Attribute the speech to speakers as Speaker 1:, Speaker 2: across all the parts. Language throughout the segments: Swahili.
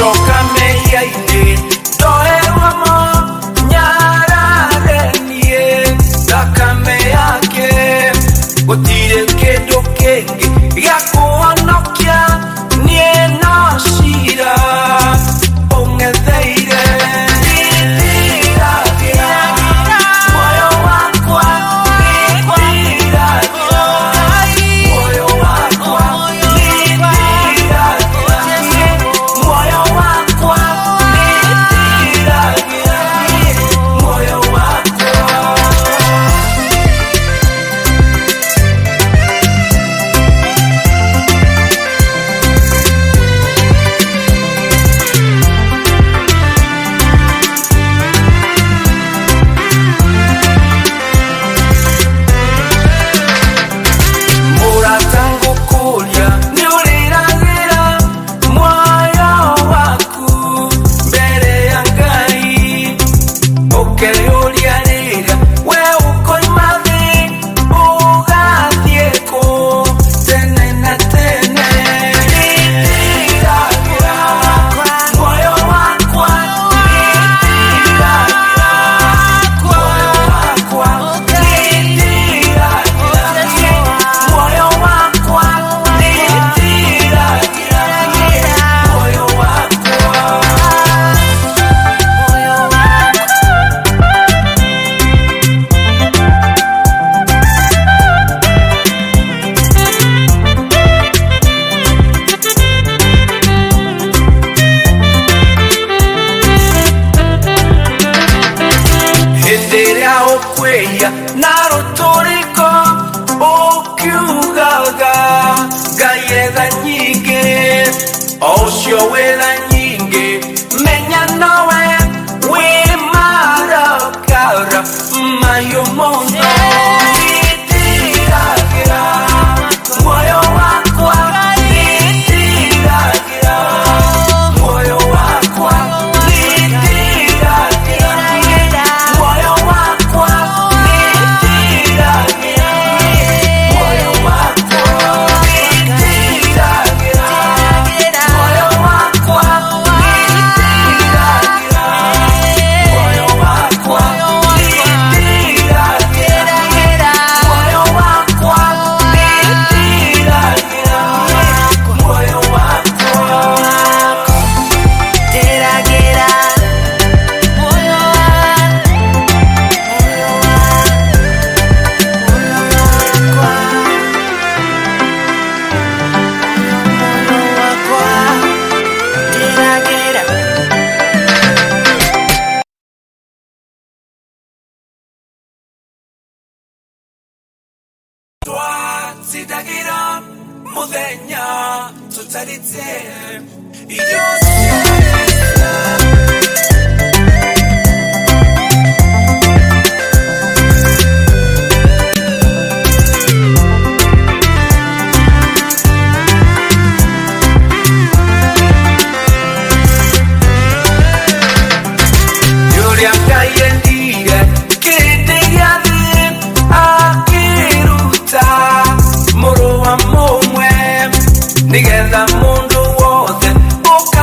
Speaker 1: Nigga, the mundo was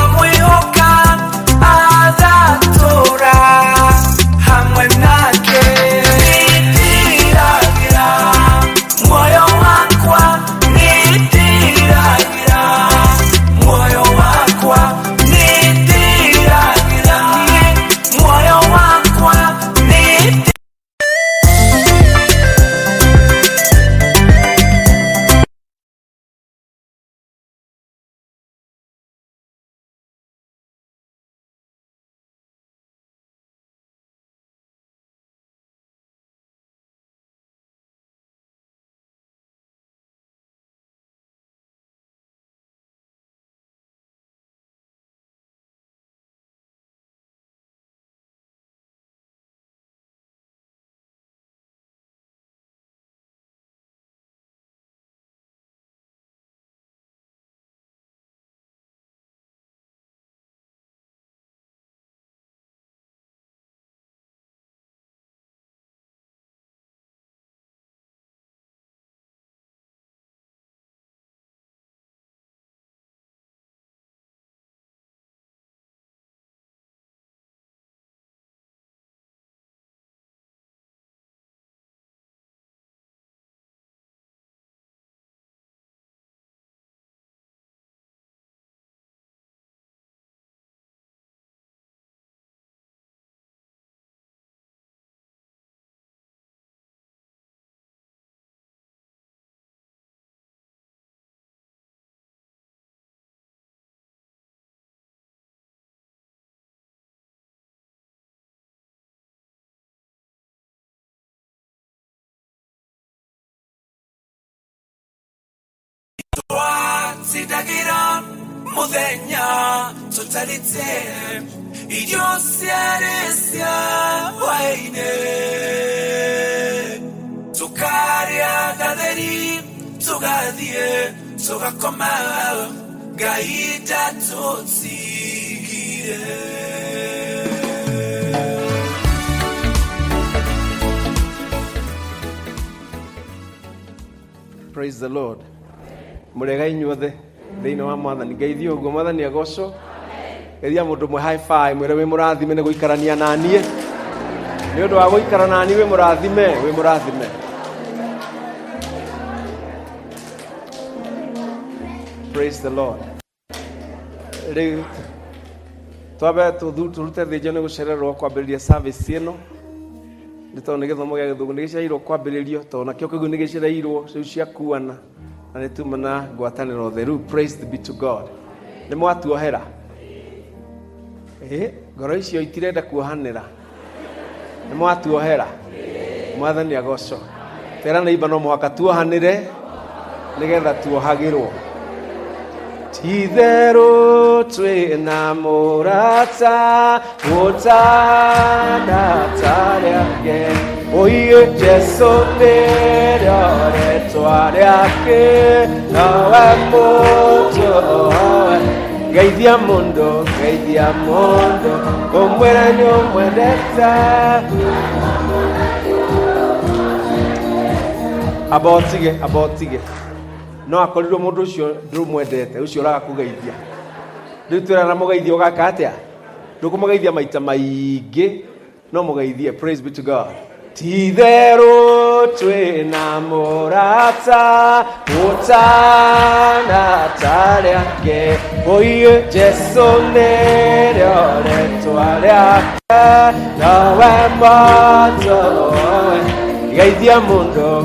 Speaker 1: Twatidagira muthenya tutarite irio ciarecia waine tukaria gatheri tugathie tugakoma Ngai ndatutigire.
Speaker 2: Praise the Lord. Murega inyuothe thiini wa mwathani ngeithio uguo mwathani agoco geithia mundu mwe high five mwire wi murathime ni guikarania nanie ni undu wa guikara nani wi murathime Praise the Lord. Riu twabe turute thijo ni gucererwo kwambiriria service ino nitondo githomo gia githugu ni gicereirwo kwambiririo to na kio kigu ni gicereirwo ciu cia kuana na ni tumana ngwataniro theru. Praise be to God. Ni mwatuohera ngoro icio itirenda kuohanira ni mwatuohera mwathani agoco tera na ibano mwaka tuohanire nigetha tuohagirwo Tithero twina murata utana tariake oye Jesu nere twariake nawe muto geithia mundo omwera nyomwendete abotige no akorirwo mundu ucio ndumwendete ucio raga kugeithia riu twira na mugeithia ugaka atia ndukumugeithia maita maingi no mugeithie. Praise be to God. Tithero twina murata utana tariake oye Jesu nere twariake nawe moto geithia mundo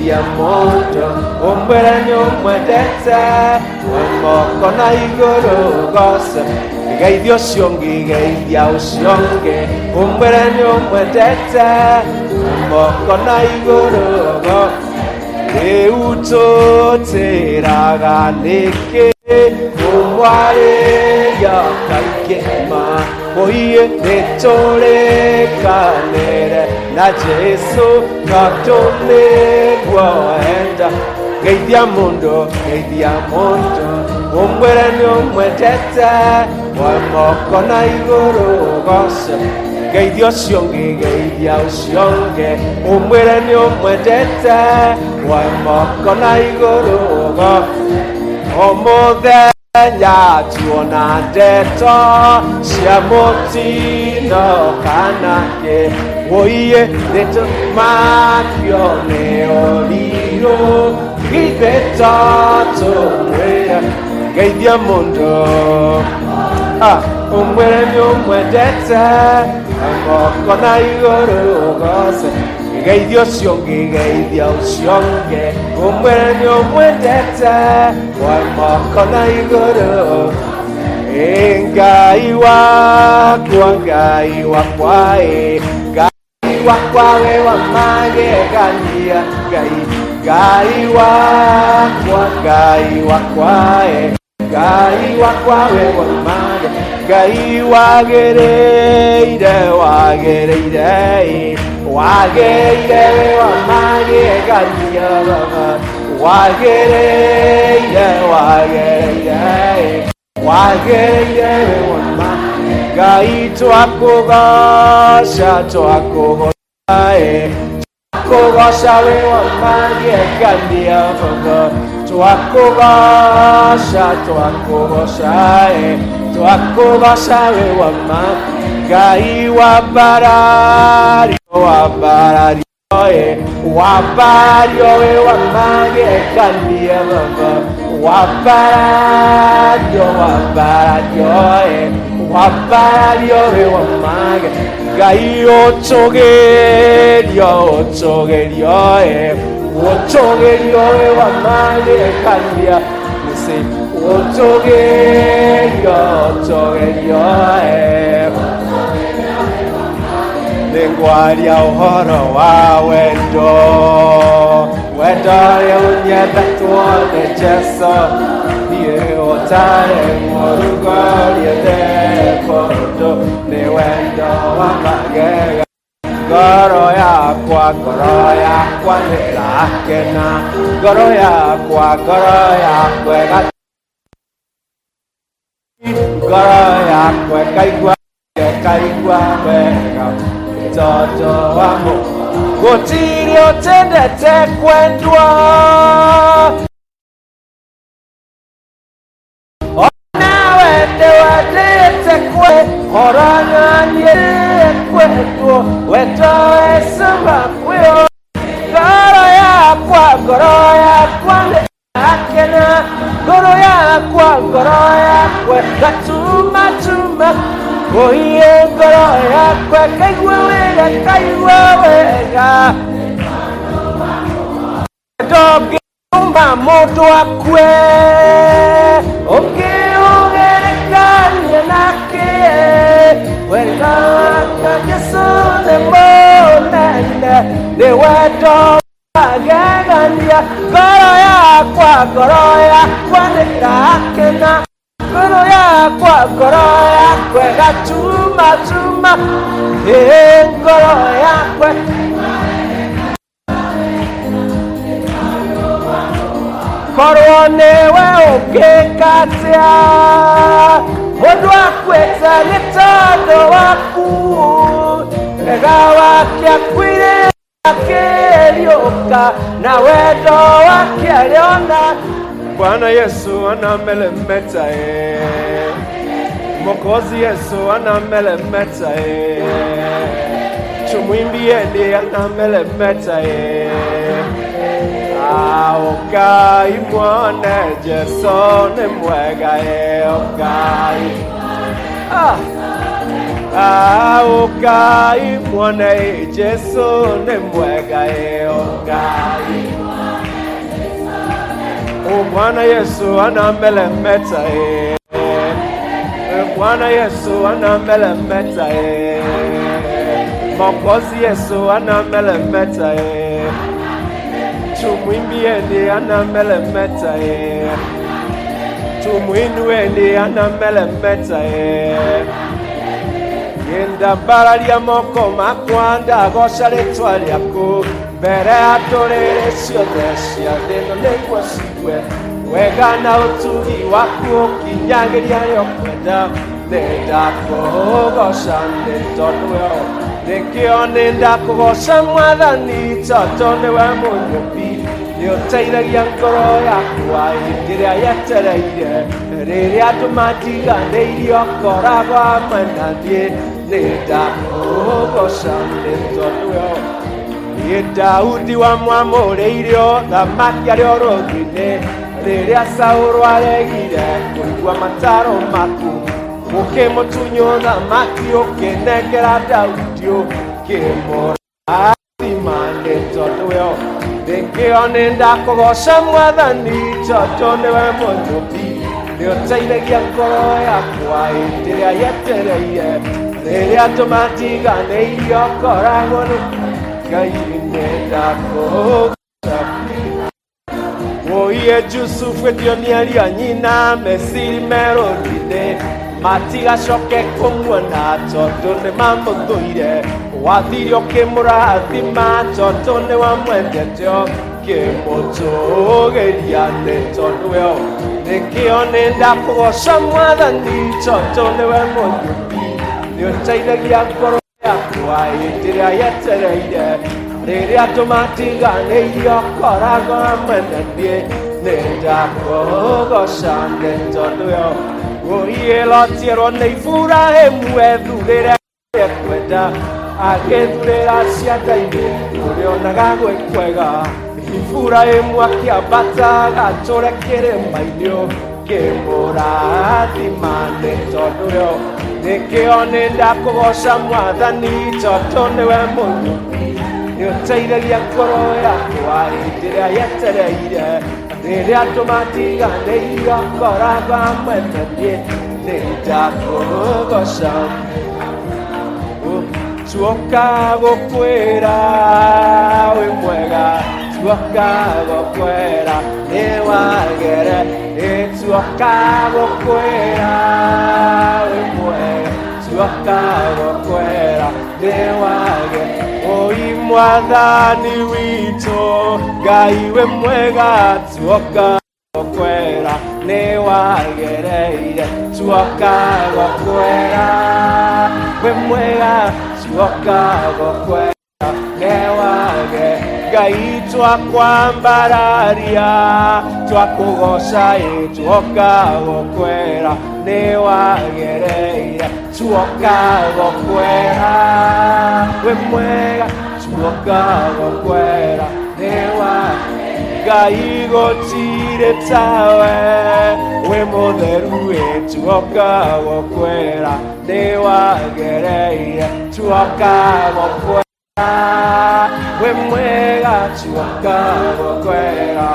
Speaker 2: ombera nyomwendete moko na iguru gosa geithia ucionge ombera nyomwendete moko na iguru go eutoteraga niki umware ya kaikema oye netorekanere na Jesu katonegwa enda geithia mundo ombwera nyomwendete moko na iguru gosa geithia ucionge ombwera nyomwendete moko na iguru gosa omudhenya tuona ndeto cia mutino kanake oiye ndeto makio neoriro githetatomwira geithia mundo omwera nyomwendete moko na iguru gosa geithia ucionge omwera nyomwendete moko na iguru Ngai wakwa we wa magegania Ngai wakwa we wa mage Ngai wagereire we wa magegania wagereire wama Ngai twakugoca we wama gegania baba twakugoca we wama Ngai wabario we wama gegania baba wabario we wamage Ngai otogerio we wamage kandia nise otogerio Ningwaria uhoro wa wendo wendo ũrĩa ũnyendetwo nĩ Jesũ niĩ ũtarĩ mũrugũrie thekũndũ nĩ wendo wa magega ngoro yakwa nĩrakena ngoro yakwa ĩkaigua wega tondũ wa gũtirĩ ũtendete kwendwo ona wende wendete orang'anie kwendwo wendo esema kwĩyo ngoro yakwa nĩrakena ngoro yakwa gatuma oye ngoro yakwa ĩkaigua wega ndũngĩtũma mũndũ akue ũngĩũgerekania nake wega wake Jesũ nĩ mũnene nĩ wendo wagegania ngoro yakwa nĩrakena ngoro yakwa ĩgatuma ngoro yakwa korwo nĩwe ũngĩka atĩa mũndũ akwĩta nĩ tondũ waku wega wake akwĩrĩ akĩriũka na wendo wake arĩona Bwana Yesu anamelemeta Mwokozi Yesu anamelemeta tumwimbieni anamelemeta Ukai mwone Jesu ni mwega ukai ukai mwone Jesu ni mwega ukai Bwana Yesu anamelemeta Bwana Yesu anamelemeta Mwokozi Yesu anamelemeta tumwimbieni anamelemeta tumwinueni anamelemeta yenda mbararia moko makwa ndagoca rĩtwa rĩaku mbere ya ndũrĩrĩ ciothe cia thĩ ĩno nĩguo cigue wega na ũtugi waku ũkinyagĩria rĩo kwenda nĩndakũgoca nĩ tondũ weo nĩkĩo nĩndakũgoca Mwathani tondũ nĩwe mũnyũmbi nĩũteithagia ngoro yakwa hĩndĩ ĩrĩa yetereire rĩrĩa andũ matiganĩirio koragwo hamwe na niĩ nĩndakũgoca nĩ tondũ weo Daudi wamwamũrĩire thamaki arĩ o rũũthi-inĩ rĩrĩa Saũlũ aregire kũigua mataro maku ũkĩmũtunywo thamaki ũkĩnengera Daudi ũkĩmũrathima nĩ tondũ weo nĩkĩo nĩndakũgoca Mwathani tondũ nĩwe mũnyũmbi nĩũteithagia ngoro yakwa hĩndĩ ĩrĩa yetereire rĩrĩa andũ matiganĩirio koragwo nĩ Ngai nĩndakũgoca Woiye Jusufu etionia nyina Misiri merũthi-inĩ matigacoke kũmuona tondũ nĩmamũthũire wathiire ũkĩmũrathima tondũ nĩwamwendete ũkĩmũtũgĩria nĩ tondũ weo nĩkĩo nĩndakũgoca Mwathani tondũ nĩwe mũnyũmbi nĩũteithagia ngoro yakwa hĩndĩ ĩrĩa yetereire rĩrĩa andũ matiganĩirio koragwo hamwe na niĩ nĩndakũgoca nĩ tondũ weo Woiye Loti erwo nĩ Iburahĩmu ethurĩre kwenda agĩthurĩra cianda-inĩ ũrĩa onaga gwĩ kwega Iburahĩmu akĩambata gatũre kĩrĩma-inĩ ũkĩmũrathima nĩ tondũ weo nĩkĩo nĩndakũgoca Mwathani tondũ nĩwe mũnyũmbi nĩũteithagia ngoro yakwa hĩndĩ ĩrĩa yetereire rĩrĩa andũ matiganĩirio koragwo hamwe na niĩ nĩndakũgoca tuoka gukwira we mwega tuoka gukwira ni wagere tuoka gukwira we mwega tuoka gukwira ni wagere oi mwathani wito Ngai we mwega tuoka gukwira ni wagereire tuoka gukwira we mwega tuoka gukwira ni wage Ngai twakwambararia twakugoca tuoka gukwira ni wagereire tuoka gukwira we mwega tuoka gukwira ni wage Ngai gotire tawe we mutheru tuoka gukwira ni wagereire tuoka gukwira we mwega tuoka gukwira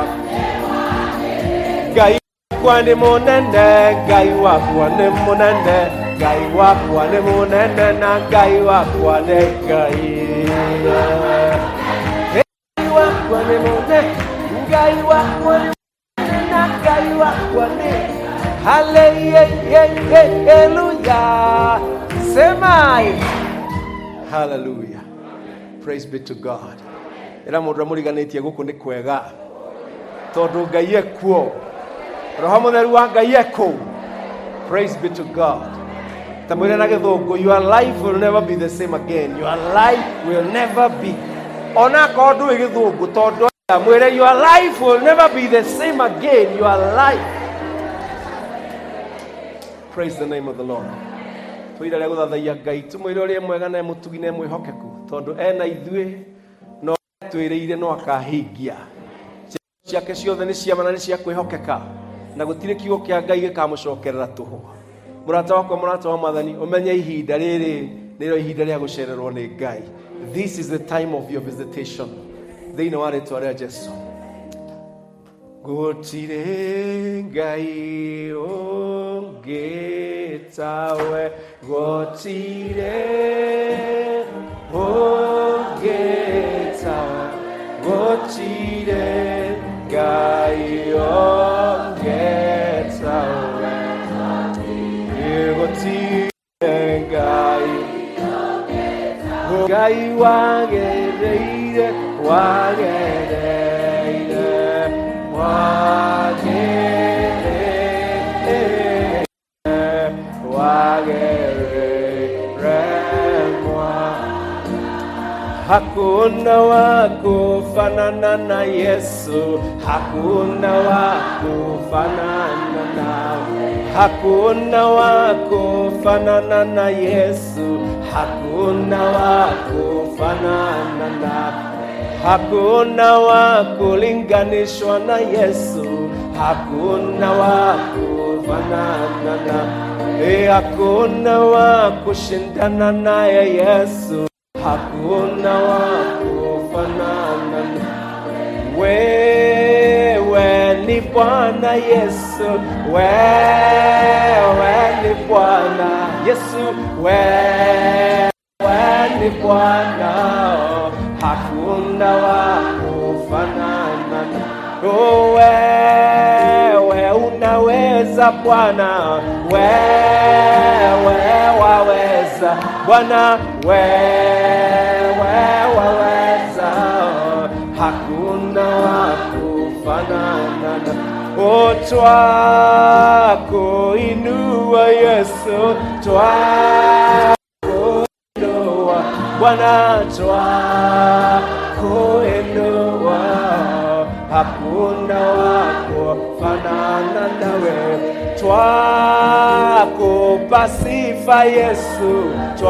Speaker 2: Ngai wakwa ni munene Ngai wakwa ni munene Ngai wakwa ni munene na Ngai wakwa ni Ngai wakwa ni munene Ngai wakwa ni na Ngai wakwa ni hallelujah semai hallelujah praise be to God era mundu amuriganitie guku ni kwega tondu Ngai ekuo roho mutheru wa Ngai ekuo praise be to God tamwire na githungu your life will never be the same again your life will never be ona kondu githungu tondu your life will never be the same again. Your life. Praise the name of the Lord. Tuira lego thathaia Ngai tumwire uri mwega na mutugine mwihokeku tondu ena ithue no twirire no akahingia ciake ciothe ni ciamana ni cia kwihokeka na gutire kiugo kia Ngai gikamucokerera tuhu murata wakwa murata wa Mwathani umenye ihinda riri niro ihinda ria gucererwo ni Ngai. This is the time of your visitation. They know what to Jesu. Gotire Ngai ongetawe gotire ongetawe gotire Ngai ongetawe gotire Ngai Ngai wagereire wagereire wagereire wagereire hakuna wakufanana na Yesu hakuna wakufanana nawe hakuna wakufanana na Yesu hakuna wakufanana nawe hakuna wakulinganishwa na Yesu hakuna wakufanana nawe hakuna wakushindana naye Yesu hakuna wakufanana wewe ni Bwana Yesu wewe ni Bwana Yesu wewe ni Bwana hakuna wakufanana wewe unaweza Bwana wewe waweza Bwana wewe waweza hakuna wakufanana twakuinua Yesu twakuinua Bwana twakuinua hakuna wakufanana nawe twakupa sifa Yesu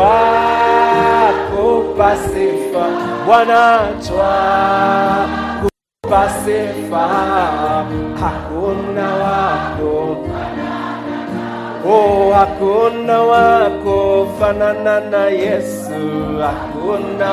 Speaker 2: twakupa sifa Bwana twakupa sifa hakuna hakuna wakufanana na Yesu hakuna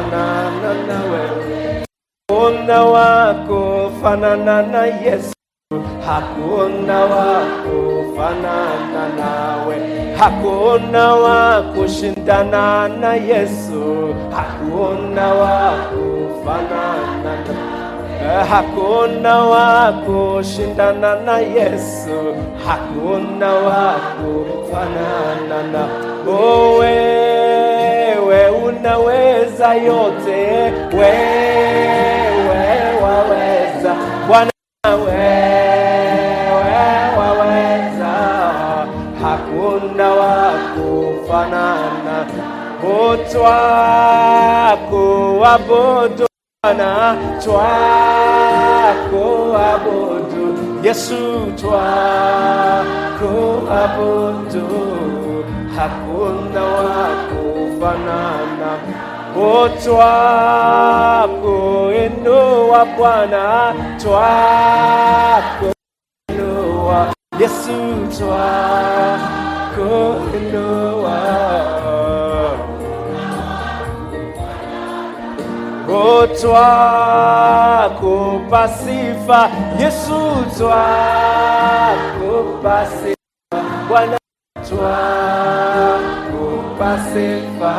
Speaker 2: wakufanana nawe hakuna wakufanana na Yesu hakuna wa kufanana nawe, hakuna wa kushindana na Yesu, hakuna wa kufanana nawe, hakuna wa kushindana na Yesu, hakuna wa kufanana na wewe, unaweza yote, wewe waweza Bwana, wewe waweza, hakuna wa kufanana, twakuabudu Bwana, twakuabudu Yesu, twakuabudu, hakuna wa kufanana, twakuinua Bwana, twakuinua Yesu, twakuinua, twakupa sifa Yesu, twakupa sifa Bwana, twakupa sifa.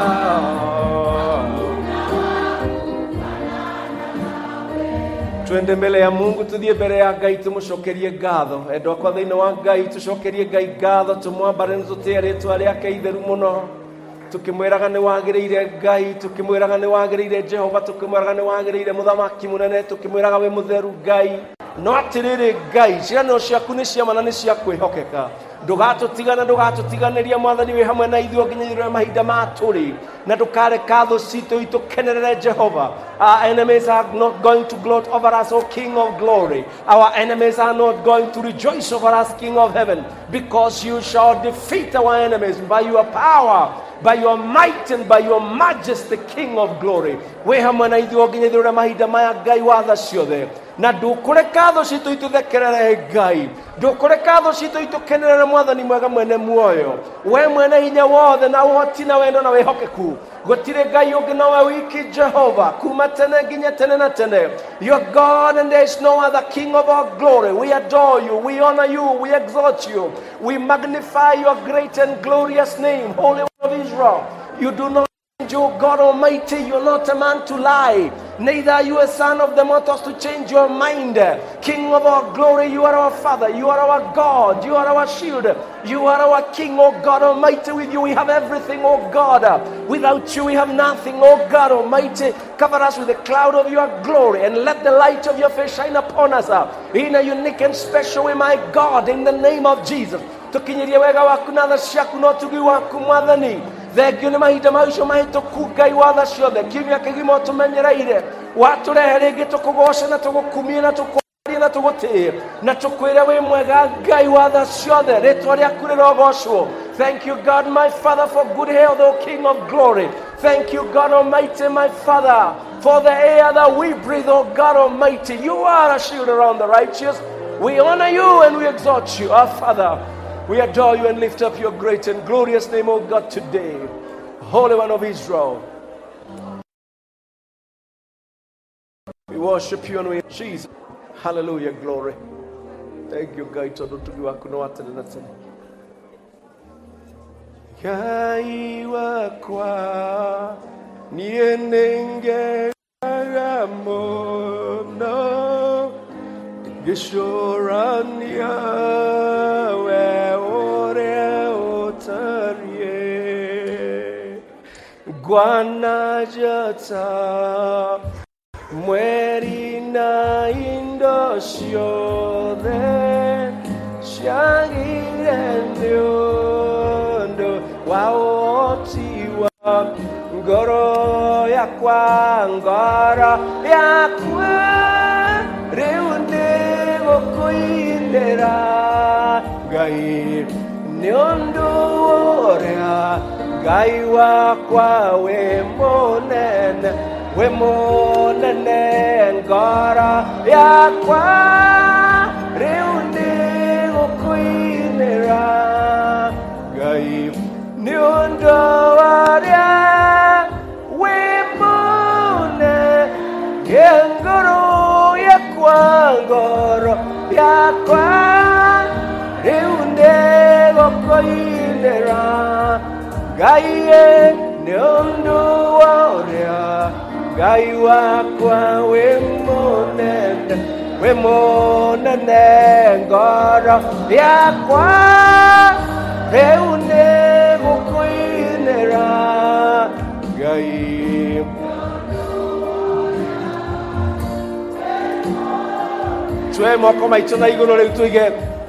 Speaker 2: Twende mbele ya Mungu, tuthie mbele ya Ngai tumucokerie ngatho. Endwa kwa thiini wa Ngai tucokerie Ngai ngatho, tumwambare tutie ritwa riake itheru muno, tukimwiraga ni wagiriire Ngai, tukimwiraga ni wagiriire Jehova, tukimwiraga ni wagiriire muthamaki munene, tukimwiraga we mutheru Ngai. No atiriri Ngai, ciano ciaku ni cia mana ni cia kwihokeka, ndugatutigana ndugatutiganiria mwathani we hamwe na ithuĩ nginya mahinda ma turi, na ndukareka thũ citũ itukenerere Jehova. Our enemies are not going to gloat over us, O King of glory. Our enemies are not going to rejoice over us, King of heaven, because you shall defeat our enemies by your power, by your might and by your majesty, King of glory. We hamwe na ithuĩ nginya mahinda maya Ngai wa tha ciothe, na ndukureka thũ citũ ituthekerere Ngai, ndukureka thũ citũ itukenerere mwathani mwega mwene muoyo, we mwene hinya wothe na ũhoti na wendo na wĩhokeku. Gũtirĩ Ngai ũngĩ nowe wiki Jehova, kuma tene nginya tene na tene. You're God and there is no other, King of our glory. We adore you, we honor you, we exalt you, we magnify your great and glorious name, Holy One of Israel. You do not, you God Almighty, you're not a man to lie, neither are you a son of the mortals to change your mind. King of our glory, you are our Father, you are our God, you are our shield, you are our King, O God Almighty. With you we have everything, O God. Without you we have nothing, O God Almighty. Cover us with the cloud of your glory and let the light of your face shine upon us in a unique and special way, my God, in the name of Jesus. Tukinyirie wega waku na tha ciaku no tugi waku mwathani, thengio nĩ mahinda maicio mahĩtũku Ngai wa tha ciothe, kiumia kĩgima ũtũmenyereire, waturehe rĩngĩ tũkũgoce na tũgũkumie na tũkũarie na tũgũtĩe na tũkwĩre wĩ mwega Ngai wa tha ciothe, rĩtwa rĩaku rĩrogocwo. Thank you, God, my Father, for good health, O King of glory. Thank you, God Almighty, my Father, for the air that we breathe, O God Almighty. You are a shield around the righteous. We honor you and we exalt you, our Father. We adore you and lift up your great and glorious name, O God, today. Holy One of Israel. We worship you and we Jesus. Hallelujah, glory. Thank you, God. Ngai wakwa nienenge gamono gishorania we ore otarie gwana jata mweri na indo ciothe ciagire nĩũndũ wa ũhoti wa ngoro yakwa rĩu nĩgũkũinĩra Ngai nĩũndũ ũrĩa Ngai wakwa wĩ mũnene ngoro yakwa rĩu nĩgũkũinĩra Ngai nĩũndũ ũrĩa wĩ mũnene ngoro yakwa yakwa riunde gokoinera Gaiye nundu oria Gai wakwa wemonene ngoro yakwa riunde gokoinera Gai Tue moko maitũ na igũrũ rĩu tuige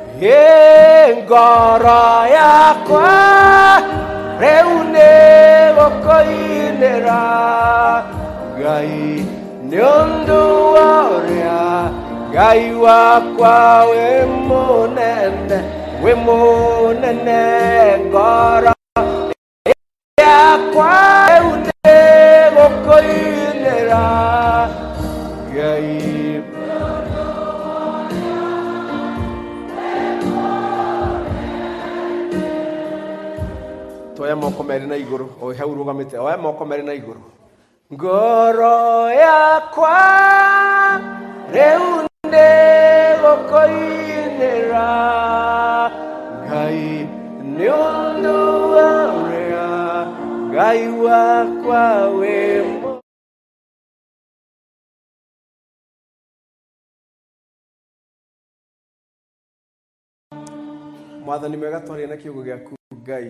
Speaker 2: ngoro yakwa rĩu nĩ gũkũinĩra Ngai nĩ ũndũ wa ũrĩa Ngai wakwa wĩ mũnene ngoro yakwa rĩu nĩ gũkũinĩra Ngai Oya moko meri na iguru o hau rugamite oya moko meri na iguru ngoro yakwa reunde gokoinera Ngai nĩ ũndũ wa ũrĩa Ngai wakwa wĩ Mwathani mwega twaria na kiugo gĩaku Ngai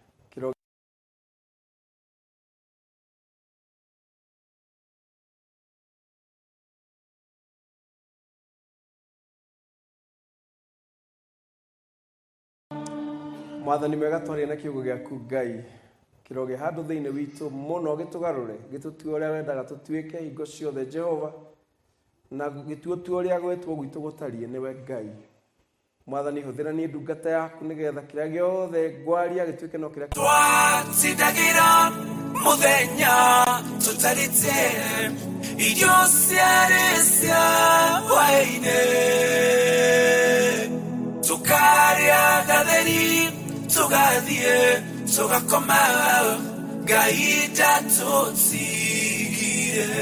Speaker 2: Mwathani mwega twaria na kiugo gĩaku Ngai kiroge handũ thĩinĩ witũ mũno gĩtũgarũre gĩtũtue ũrĩa wendaga tũtuĩke hingo ciothe Jehova na gĩtuotue ũrĩa gwĩtwo gwitũ gũtariĩ nĩwe Ngai Mwathani hũthĩra niĩ ndungata yaku nĩgetha kĩrĩa gĩothe ngwaria gĩtuĩke no kĩrĩa
Speaker 1: twatindagĩra mũthenya tũtarĩte irio ciarĩ cia hwaĩ-inĩ tũkarĩa gatheri tugathiĩ tũgakoma Ngai ndatũtigire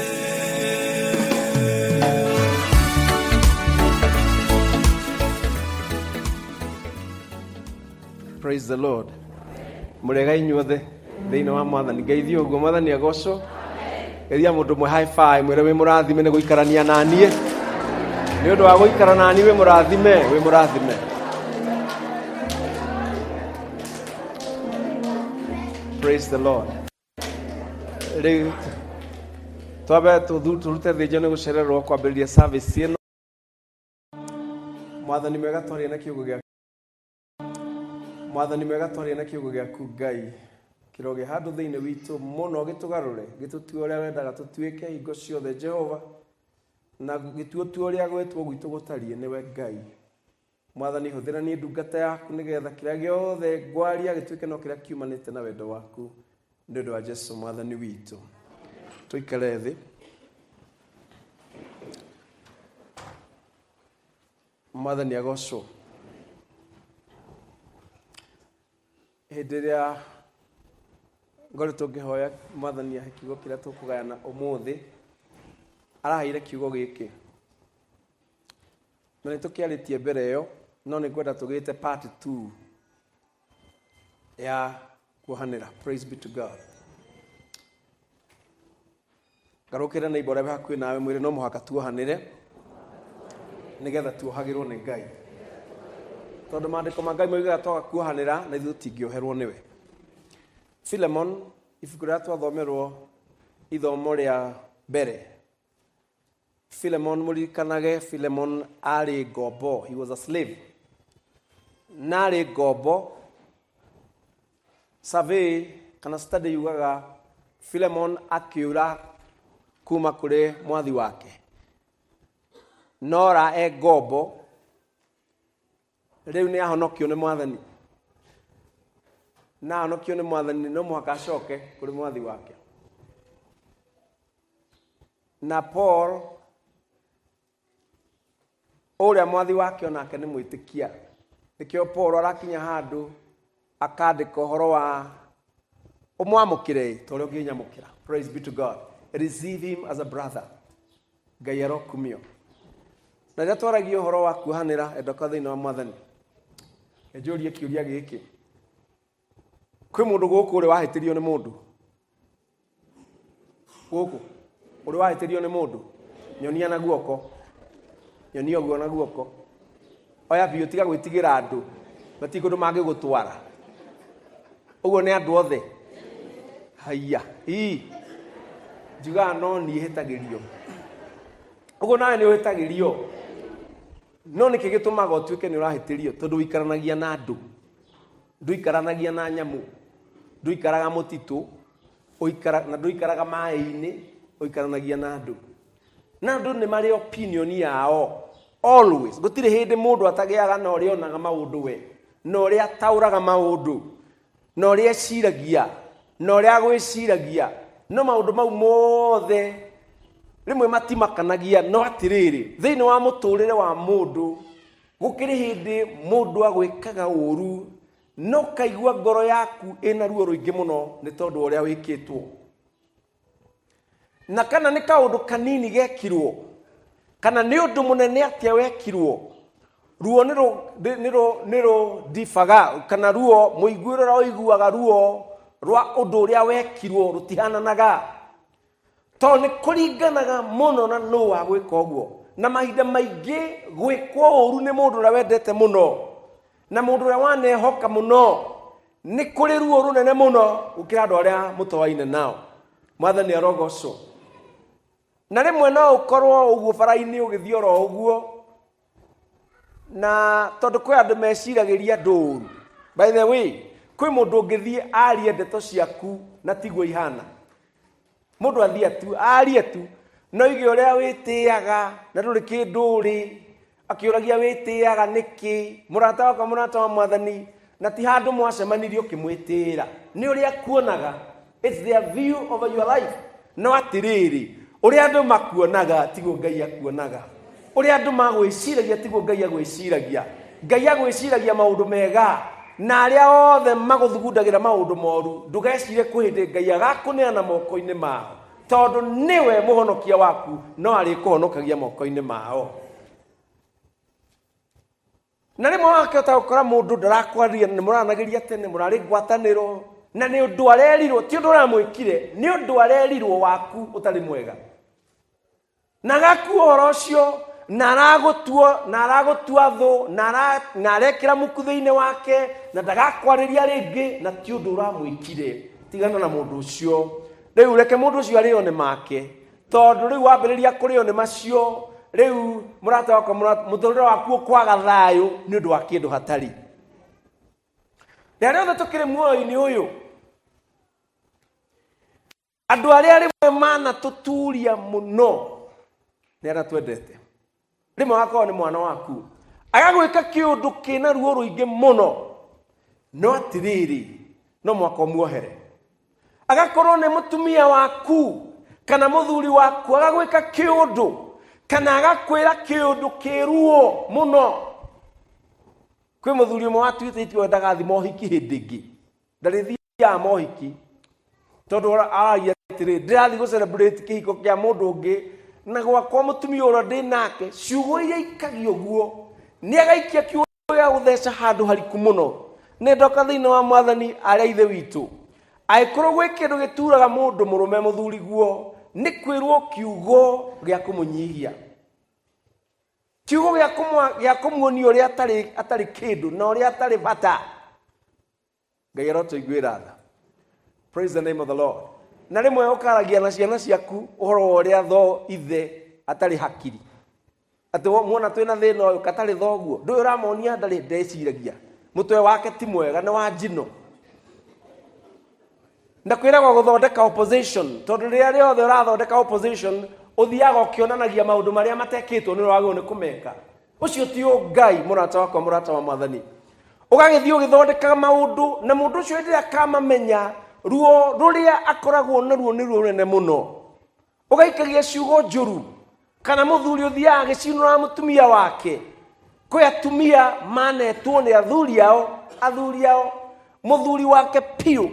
Speaker 1: Praise the Lord. Murega inyuothe thĩinĩ wa Mwathani ngeithio ũguo Mwathani agocwo geithia mũndũ mwe high five mwĩre wĩ mũrathime nĩ gũikarania na niĩ nĩ ũndũ wa gũikara na niĩ wĩ mũrathime Praise the Lord. Rĩu twabe tũrute thĩnjo nĩ gũcererwo kwambĩrĩria service ĩno Mwathani mwega twaria na kiugo gĩaku Mwathani mwega twaria na kiugo gĩaku Ngai kiroge handũ thĩinĩ witũ mũno gĩtũgarũre gĩtũtue ũrĩa wendaga tũtuĩke hingo ciothe Jehova na gĩtuotue ũrĩa gwĩtwo gwitũ gũtariĩ nĩwe Ngai Mwathani hũthĩra niĩ ndungata yaku nĩgetha kĩrĩa gĩothe ngwaria gĩtuĩke no kĩrĩa kiumanĩte na wendo waku nĩ ũndũ wa Jesũ Mwathani witũ tũikare thĩ Mwathani agocwo hĩndĩ ĩrĩa ngoretwo ngĩhoya Mwathani ahe kiugo kĩrĩa tũkũgayana ũmũthĩ araheire kiugo gĩkĩ na nĩ tũkĩarĩtie mbere ĩyo no nĩ ngwenda tũgĩte part 2 ya kuohanĩra praise be to God garũkĩra na ibora hakuhĩ nawe mwĩrĩ no mũhaka tuohanĩre nĩgetha tuohagĩrwo nĩ Ngai tondũ maandĩko ma Ngai moigaga twaga kuohanĩra na ithuĩ tũtingĩoherwo nĩwe Philemon ibuku rĩrĩa twathomerwo ithomo rĩa mbere Philemon mũririkanage Philemon arĩ ngombo he was a slave na arĩ ngombo survey kana study yugaga Philemon akĩũra kuma kũrĩ mwathi wake nora ngombo rĩu nĩ ahonokio nĩ Mwathani na ahonokio nĩ Mwathani no mũhaka acoke kũrĩ mwathi wake na Paul ũrĩa mwathi wake onake nĩ mwĩtĩkia nĩkĩo Paul arakinya handũ akandĩka ũhoro wa ũmwamũkĩre ta ũrĩa ũngĩnyamũkĩra praise be to God receive him as a brother Ngai arokumio Na rĩrĩa twaragia ũhoro wa kuohanĩra endoka thĩinĩ wa Mwathani, njũrie kĩũria gĩkĩ. Kwĩ mũndũ gũkũ ũrĩ wahĩtĩrio nĩ mũndũ? Gũkũ ũrĩ wahĩtĩrio nĩ mũndũ? Nyonia na guoko. Nyonia ũguo na guoko. Oya biũ tiga gwĩtigĩra andũ. Matikũndũ mangĩgũtwara. Ũguo nĩ andũ othe. Haiya. Njugaga no niĩ hĩtagĩrio. Ũguo nawe nĩ ũhĩtagĩrio. No nĩkĩ gĩtũmaga ũtuĩke nĩ ũrahĩtĩrio? Tondũ ũikaranagia na andũ. Ndũikaranagia na nyamũ. Ndũikaraga mũtitũ. Na ndũikaraga maĩ-inĩ. Ũikaranagia na andũ. Na andũ nĩ marĩ opinion yao. Always. Gũtirĩ hĩndĩ mũndũ atagĩaga na ũrĩa onaga maũndũ we. Na ũrĩa ataũraga maũndũ. Na ũrĩa eciragia. Na ũrĩa agwĩciragia. No maũndũ mau mothe rĩmwe matimakanagia. No atĩrĩrĩ, thĩinĩ wa mũtũrĩre wa mũndũ gũkĩrĩ hĩndĩ mũndũ agwĩkaga ũru, no kaigua ngoro yaku ĩna ruo rũingĩ mũno nĩ tondũ ũrĩa wĩkĩtwo. Na kana nĩ kaũndũ kanini gekirwo, kana nĩ ũndũ mũnene atĩa wekirwo, ruo nĩ rũdibaga, kana ruo mũiguĩro ũrĩa ũiguaga ruo rwa ũndũ ũrĩa wekirwo rũtihananaga. Tondũ nĩ kũringanaga mũno na nũũ wa gwĩka ũguo. Na mahinda maingĩ gwĩkwo ũru nĩ mũndũ ũrĩa wendete mũno, na mũndũ ũrĩa wanehoka mũno, nĩ kũrĩ ruo rũnene mũno gũkĩra andũ arĩa mũtoaine nao. Mwathani arogocwo. Na rĩmwe no ũkorwo ũguo bara-inĩ ũgĩthiĩ oro ũguo, na tondũ kwĩ andũ meciragĩria andũ ũru. By the way, kwĩ mũndũ ũngĩthiĩ arie ndeto ciaku na tiguo ihana. Mũndũ athiĩ tu arie tu, no ige ũrĩa wĩtĩaga na ndũrĩ kĩndũ ũrĩ, akĩũragia wĩtĩaga nĩkĩ, mũrata wakwa mũrata wa Mwathani, na ti handũ mwacemanirie ũkĩmwĩtĩra. Nĩ ũrĩa kuonaga. It's their view of your life. No atĩrĩrĩ, ũrĩa andũ makuonaga tiguo Ngai akuonaga. Ũrĩa andũ magwĩciragia tiguo Ngai agwĩciragia. Ngai agwĩciragia maũndũ mega, na arĩa othe magũthugundagĩra maũndũ moru, ndũgecirie kwĩ hĩndĩ Ngai agakũneana moko-inĩ mao, tondũ nĩwe mũhonokia waku, no arĩkũhonokagia moko-inĩ mao. Na rĩmwe wakĩhota gũkora mũndũ ndarakwarĩria, nĩ mũranagĩria tene, mũrarĩ ngwatanĩro, na nĩ ũndũ arerirwo, ti ũndũ ũramwĩkire, nĩ ũndũ arerirwo waku ũtarĩ mwega. Na agakuo ũhoro ũcio, na aragũtua thũ, na arekĩra muku thĩinĩ wake, na ndagakwarĩria rĩngĩ, na ti ũndũ ũramwĩkire. Tigana na mũndũ ũcio. Rĩu reke mũndũ ũcio arĩo nĩ make, tondũ rĩu wambĩrĩria kũrĩo nĩ macio, rĩu mũrata wakwa mũtũrĩre waku ũkwaga thayũ nĩ ũndũ wa kĩndũ hatarĩ. Rĩrĩa rĩothe tũkĩrĩ muoyo-inĩ ũyũ, andũ arĩa rĩmwe manatũturia mũno nĩ arĩa twendete. Rĩmwe agakorwo nĩ mwana waku, agagwĩka kĩũndũ kĩna ruo rũingĩ mũno, no atĩrĩrĩ, no mwaka ũmuohere. Agakorwo nĩ mũtumia waku kana mũthuri waku, agagwĩka kĩũndũ kana agakwĩra kĩũndũ kĩruo mũno. Kwĩ mũthuri ũmwe watuĩte wendaga thimo hiki hĩndĩ ĩngĩ, ndarĩthiaga mohiki, tondũ aragia atĩrĩ, ndĩrathiĩ gũcelebrate kĩhiko kĩa mũndũ ũngĩ, na gwakwa mũtumia ũrĩa ndĩ nake, ciugo iria ikagio guo, nĩ agaikia kiugo gĩa gũtheca handũ hariku mũno. Nĩ ndoka thĩinĩ wa Mwathani arĩa ithe witũ, angĩkorwo gwĩ kĩndũ gĩturaga mũndũ mũrũme mũthuri guo, nĩ kwĩrwo kiugo gĩa kũmũnyihia, kiugo gĩa kũmuonia ũrĩa atarĩ kĩndũ na ũrĩa atarĩ bata. Ngai arotũiguĩra tha. Praise the name of the Lord. Na rĩmwe ũkaragia na ciana ciaku ũhoro wa ũrĩa tho ithe atarĩ hakiri. Atĩ muona twĩna thĩna ũyũ katarĩ thoguo, ndũĩ ũramonia ndarĩ ndeciragia, mũtwe wake ti mwega, nĩ wa njino. Na kwĩragwo gũthondeka opposition, tondũ rĩrĩa rĩothe ũrathondeka opposition, ũthiaga ũkĩonanagia maũndũ marĩa matekĩtwo nĩ wagĩrĩirwo nĩ kũmeka. Ũcio ti Ngai, mũrata wakwa, mũrata wa Mwathani. Ũgagĩthiĩ ũgĩthondekaga maũndũ, na mũndũ ũcio hĩndĩ ĩrĩa akamamenya ruo rũrĩa akoragwo naruo nĩ ruo rũnene mũno, ũgaikagia ciugo njũru, kana mũthuri ũthiaga agĩcinũra mũtumia wake. Kwĩ atumia manetwo nĩ athuri ao, mũthuri wake piũ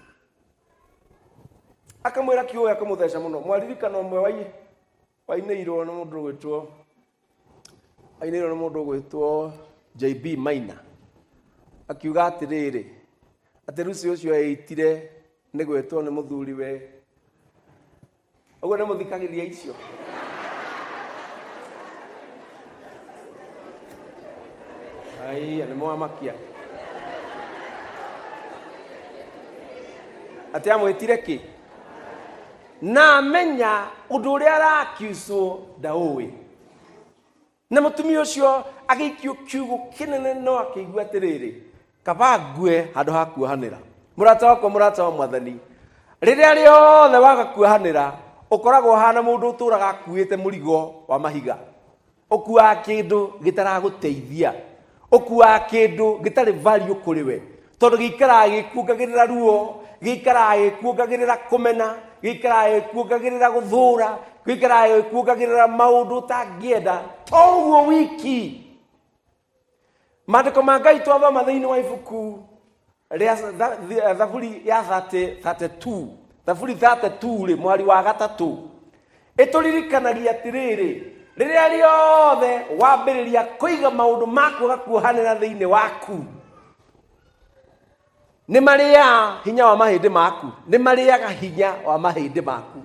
Speaker 1: akamwĩra kiugo gĩa kũmũtheca mũno. Mwaririkana ũmwe wainĩirwo nĩ mũndũ gwĩtwo
Speaker 2: ainä nä må ndå å gwätwo JB Maina akiuga atiriri atä ruci å cio eitire nä gwätwo nä må thuriwe å guo nä må thikagä ria icio ai nä mwamakia atä amwä tire kä na menya å ndå å rä a arakiucwo ndaå na mutumia ucio agikio kiugo kinene no akigua atiriri kaba ngue handu ha kuohanira murata wakwa murata wa mwathani riria riothe waga kuohanira ukoragwo hana mundu uturaga akuite murigo wa mahiga ukua kindu gitaraguteithia ukua kindu gitari value kuri we tondu gikara gikuongagirira ruo gikara gikuongagirira kumena gikara gikuongagirira guthura gikara gikuongagirira maundu tangienda toguo wiki maandiko ma Ngai twathoma thiini wa ibuku ria thaburi ya 32 thaburi 32 ri mwari wa gatatu ituririkanagia atiriri riria riothe wambiriria kuiga maundu maku gakuohanira thiini waku ni maria hinya wa mahindi maku ni mariaga hinya wa mahindi maku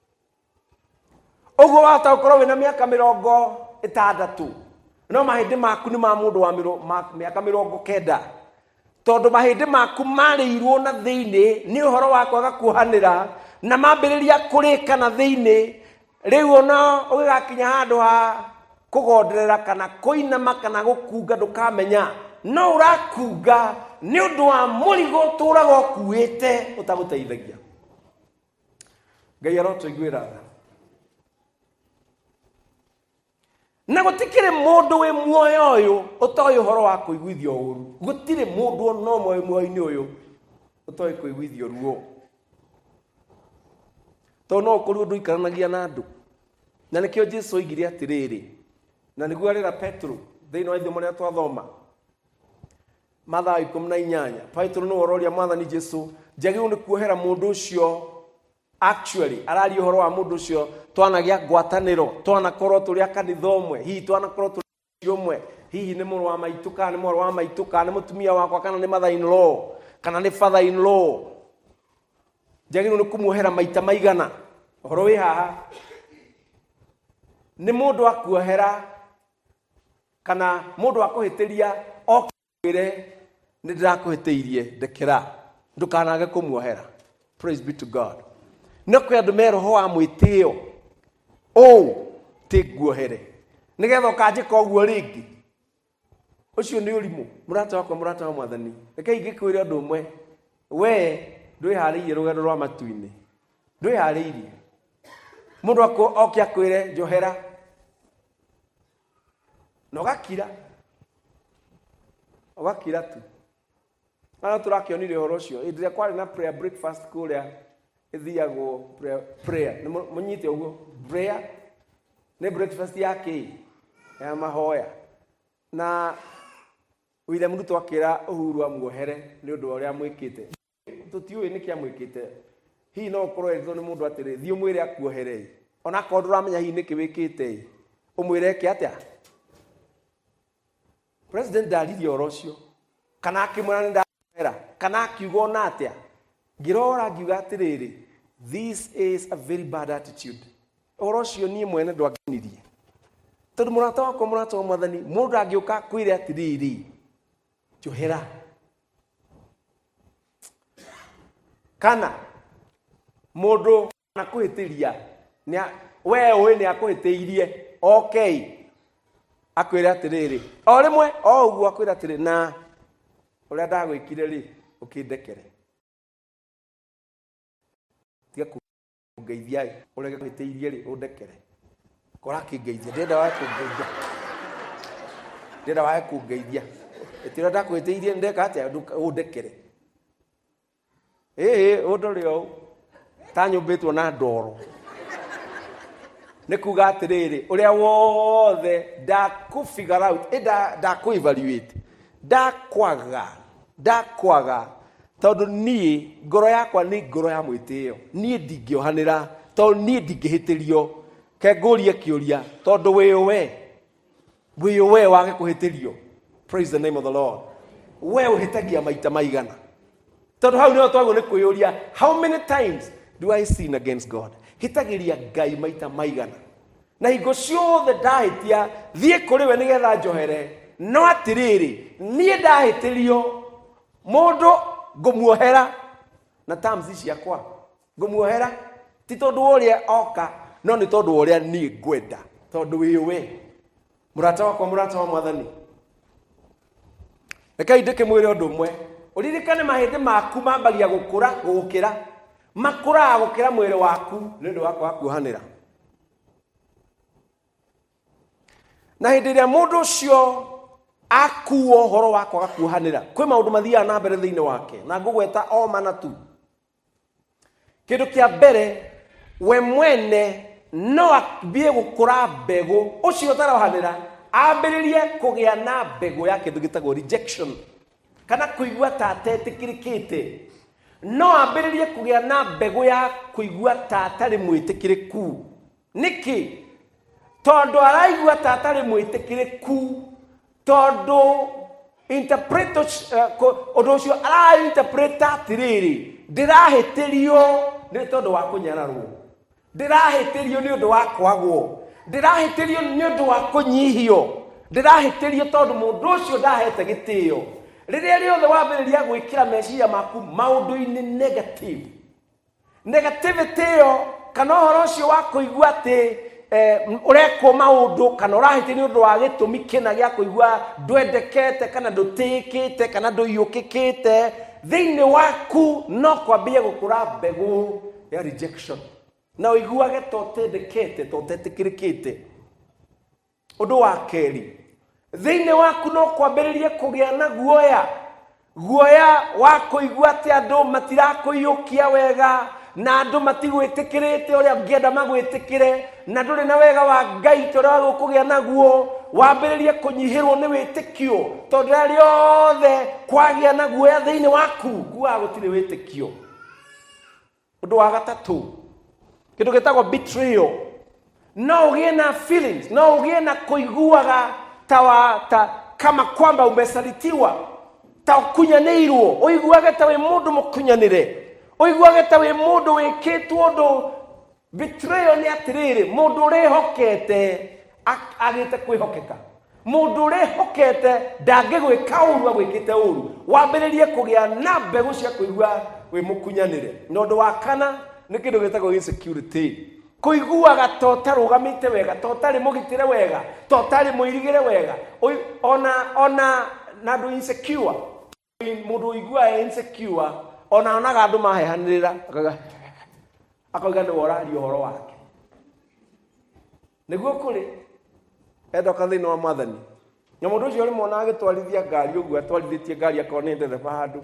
Speaker 2: uguo wata ukorwo wina miaka 60 no mahindi maku ni ma mundu wa miaka 90 tondu mahindi maku marirwo na thiini ni uhoro wa kwaga kuohanira na mambiriria kurika na thiini riu ona ugigakinya handu ha kugonderera kana kuinama kana gukunga ndukamenya no urakunga ni undu wa murigo turaga ukuite utaguteithagia Ngai arotuiguira na gutikire mundu we muoyo uyu utoy uhoro wa kuiguithio uru gutire mundu no muoyo-ini uyu utoy kuiguithio ruo to no kuri undu ikaranagia na andu na nikio Jesu oigire atiriri na niguo arira Petro thiini wa ithumo ria twathoma Mathayo 18 Petro no ororia mwathani Jesu njagiu ni kuohera mundu ucio actually arari uhoro wa mundu ucio twanagia ngwataniro twanakorwo turi akanitha umwe hihi twanakorwo turi umwe hihi ni muru wa maitu kana ni muru wa maitu kana ni mutumia wakwa kana ni mother in law kana ni father in law njagiu ni kumuohera maita maigana uhoro wi haha ni mundu akuohera kana mundu akuhitiria okire ni ndirakuhiteirie ndekera ndukanage kumuohera praise be to God no kwe andu meroho wa mwitio tiguohere nigetha ukanjika uguo ringi ucio ni urimu murata wakwa murata wa mwathani rekei ngikwire andu umwe we ndwihariirie rugendo rwa matu-ini ndwihariirie mundu okia kwire njohera no gakira tu ana turakionire horo cio ndire kwari na prayer breakfast kuria ithiagwo prayer ni munyite uguo prayer ni breakfast yake ya mahoya na William Ruto akira Uhuru amuohere ni undu uria mwikite tutiui ni kia mwikite hi no ukorwo etho ni mundu atiri thio mwire akuohere ona ko nduramenya hi ni kiwikite umwire ki atia president dalirio orocio kana akimwana ndahera kana akiugo na atia ngirora ngiuga atiriri this is a very bad attitude orocio ni mwene ndwagenirie tondu murata wakwa murata wa mwathani mundu angiuka kwire atiriri johera kana mundu nakuhitiria ni we ni akuhiteirie okay akwire atiriri o rimwe o uguo akwire atiriri na uria ndagwikire ri ukindekere tiga kungeithia uria gwiteirie ri undekere kora kingeithia ndenda wa kungeithia etira ndakwiteirie ndeka atia undekere undorio ta nyumbitwo na ndoro nikuga atiriri uria wothe ndakufigure out ndakuevaluate ndakwaga tondu nie ngoro yakwa ni ngoro ya mwitio nie ndingiohanira tondu nie ndingihitirio ke ngurie kiuria tondu we
Speaker 1: we wage kuhitirio. Praise the name of the Lord. We uhitagia maita maigana. Tondu hau no twago ni kuyuria, how many times do I sin against God? Hitagiria Ngai maita maigana. Na hingo ciothe ndahitia thie kuri we nigetha njohere, no atiriri nie ndahitirio mundu ngumuohera na terms ciakwa ngumuohera ti tondu uria oka no ni tondu uria nie ngwenda tondu we murata wakwa murata wa Mwathani. Rekai ndike mwire undu umwe uririkane mahindi maku mambagia gukura gukira makura gukira mwire waku nindu wakwa kuhanira. Na hindi ria mundu ucio akuo horo wakwa gakuhanira kwi maundu mathia na mbere thiine wake na ngugweta o mana tu. Kindu kia mbere we mwene no abie gukura mbegu ucio tarahanira ambiririe kugia na mbegu ya kindu gitagwo rejection kana kuigua ta tetikirikite. No ambiririe kugia na mbegu ya kuigua ta tari mwitikiriku. Niki tondu araigua ta tari mwitikiriku tondu interpreters odo ucio ara interpreta atiriri ndirahitirio ni tondu wa kunyararwo, ndirahitirio ni undu wa kwagwo, ndirahitirio ni undu wa kunyihio, ndirahitirio tondu mundu ucio ndahete gitio. Riria riothe wambiriria gwikira meciria maku maundu-ini negativity yo kana uhoro ucio wa kuigua ati ureko maundu kana urahite ni undu wa gitumi kina gia kuigua ndwendekete kana ndutikite kana nduyukikite thiini waku no kwambia gukura mbegu ya rejection na uiguage totendekete totetikirikite. Undu wa keri thiini waku no kwambiririe kugia na guoya wa kuigua ati andu matirakuyukia wega na andu matigwitikirite uria ngienda magwitikire na nduri na wega wa Ngai toria gukugia naguo wambiririe kunyihirwo ni witikio tondu riothe kwagia naguo ya thiini waku gua gutire witikio. Undu wa gatatu kindu gitagwo betrayal. No ugie na feelings, no ugie na kuiguaga ta kama kwamba umesalitiwa, ta kunyanirwo, uiguage ta we mundu mukunyanire, uiguage ta we mundu wikitwo undu. Betrayal ni atiriri mundu rihokete agite kwihokeka, mundu rihokete ndangigwika uru agwikite uru, wambiririe kugia na mbegu cia kuigua we mukunyanire. Nondu wa kana ni kindu gitagwo insecurity, kuiguaga totarugamite wega, totari mugitire wega, totari muirigire wega, ona na ndu insecure. Mundu igua insecure onaga andu mahehanirira akauga ni worario horo wake niguo kuri endoka thiini wa Mwathani. Na mundu ucio rimwe ona agitwarithia ngari uguo atwarithitie ngari akona ndereba handu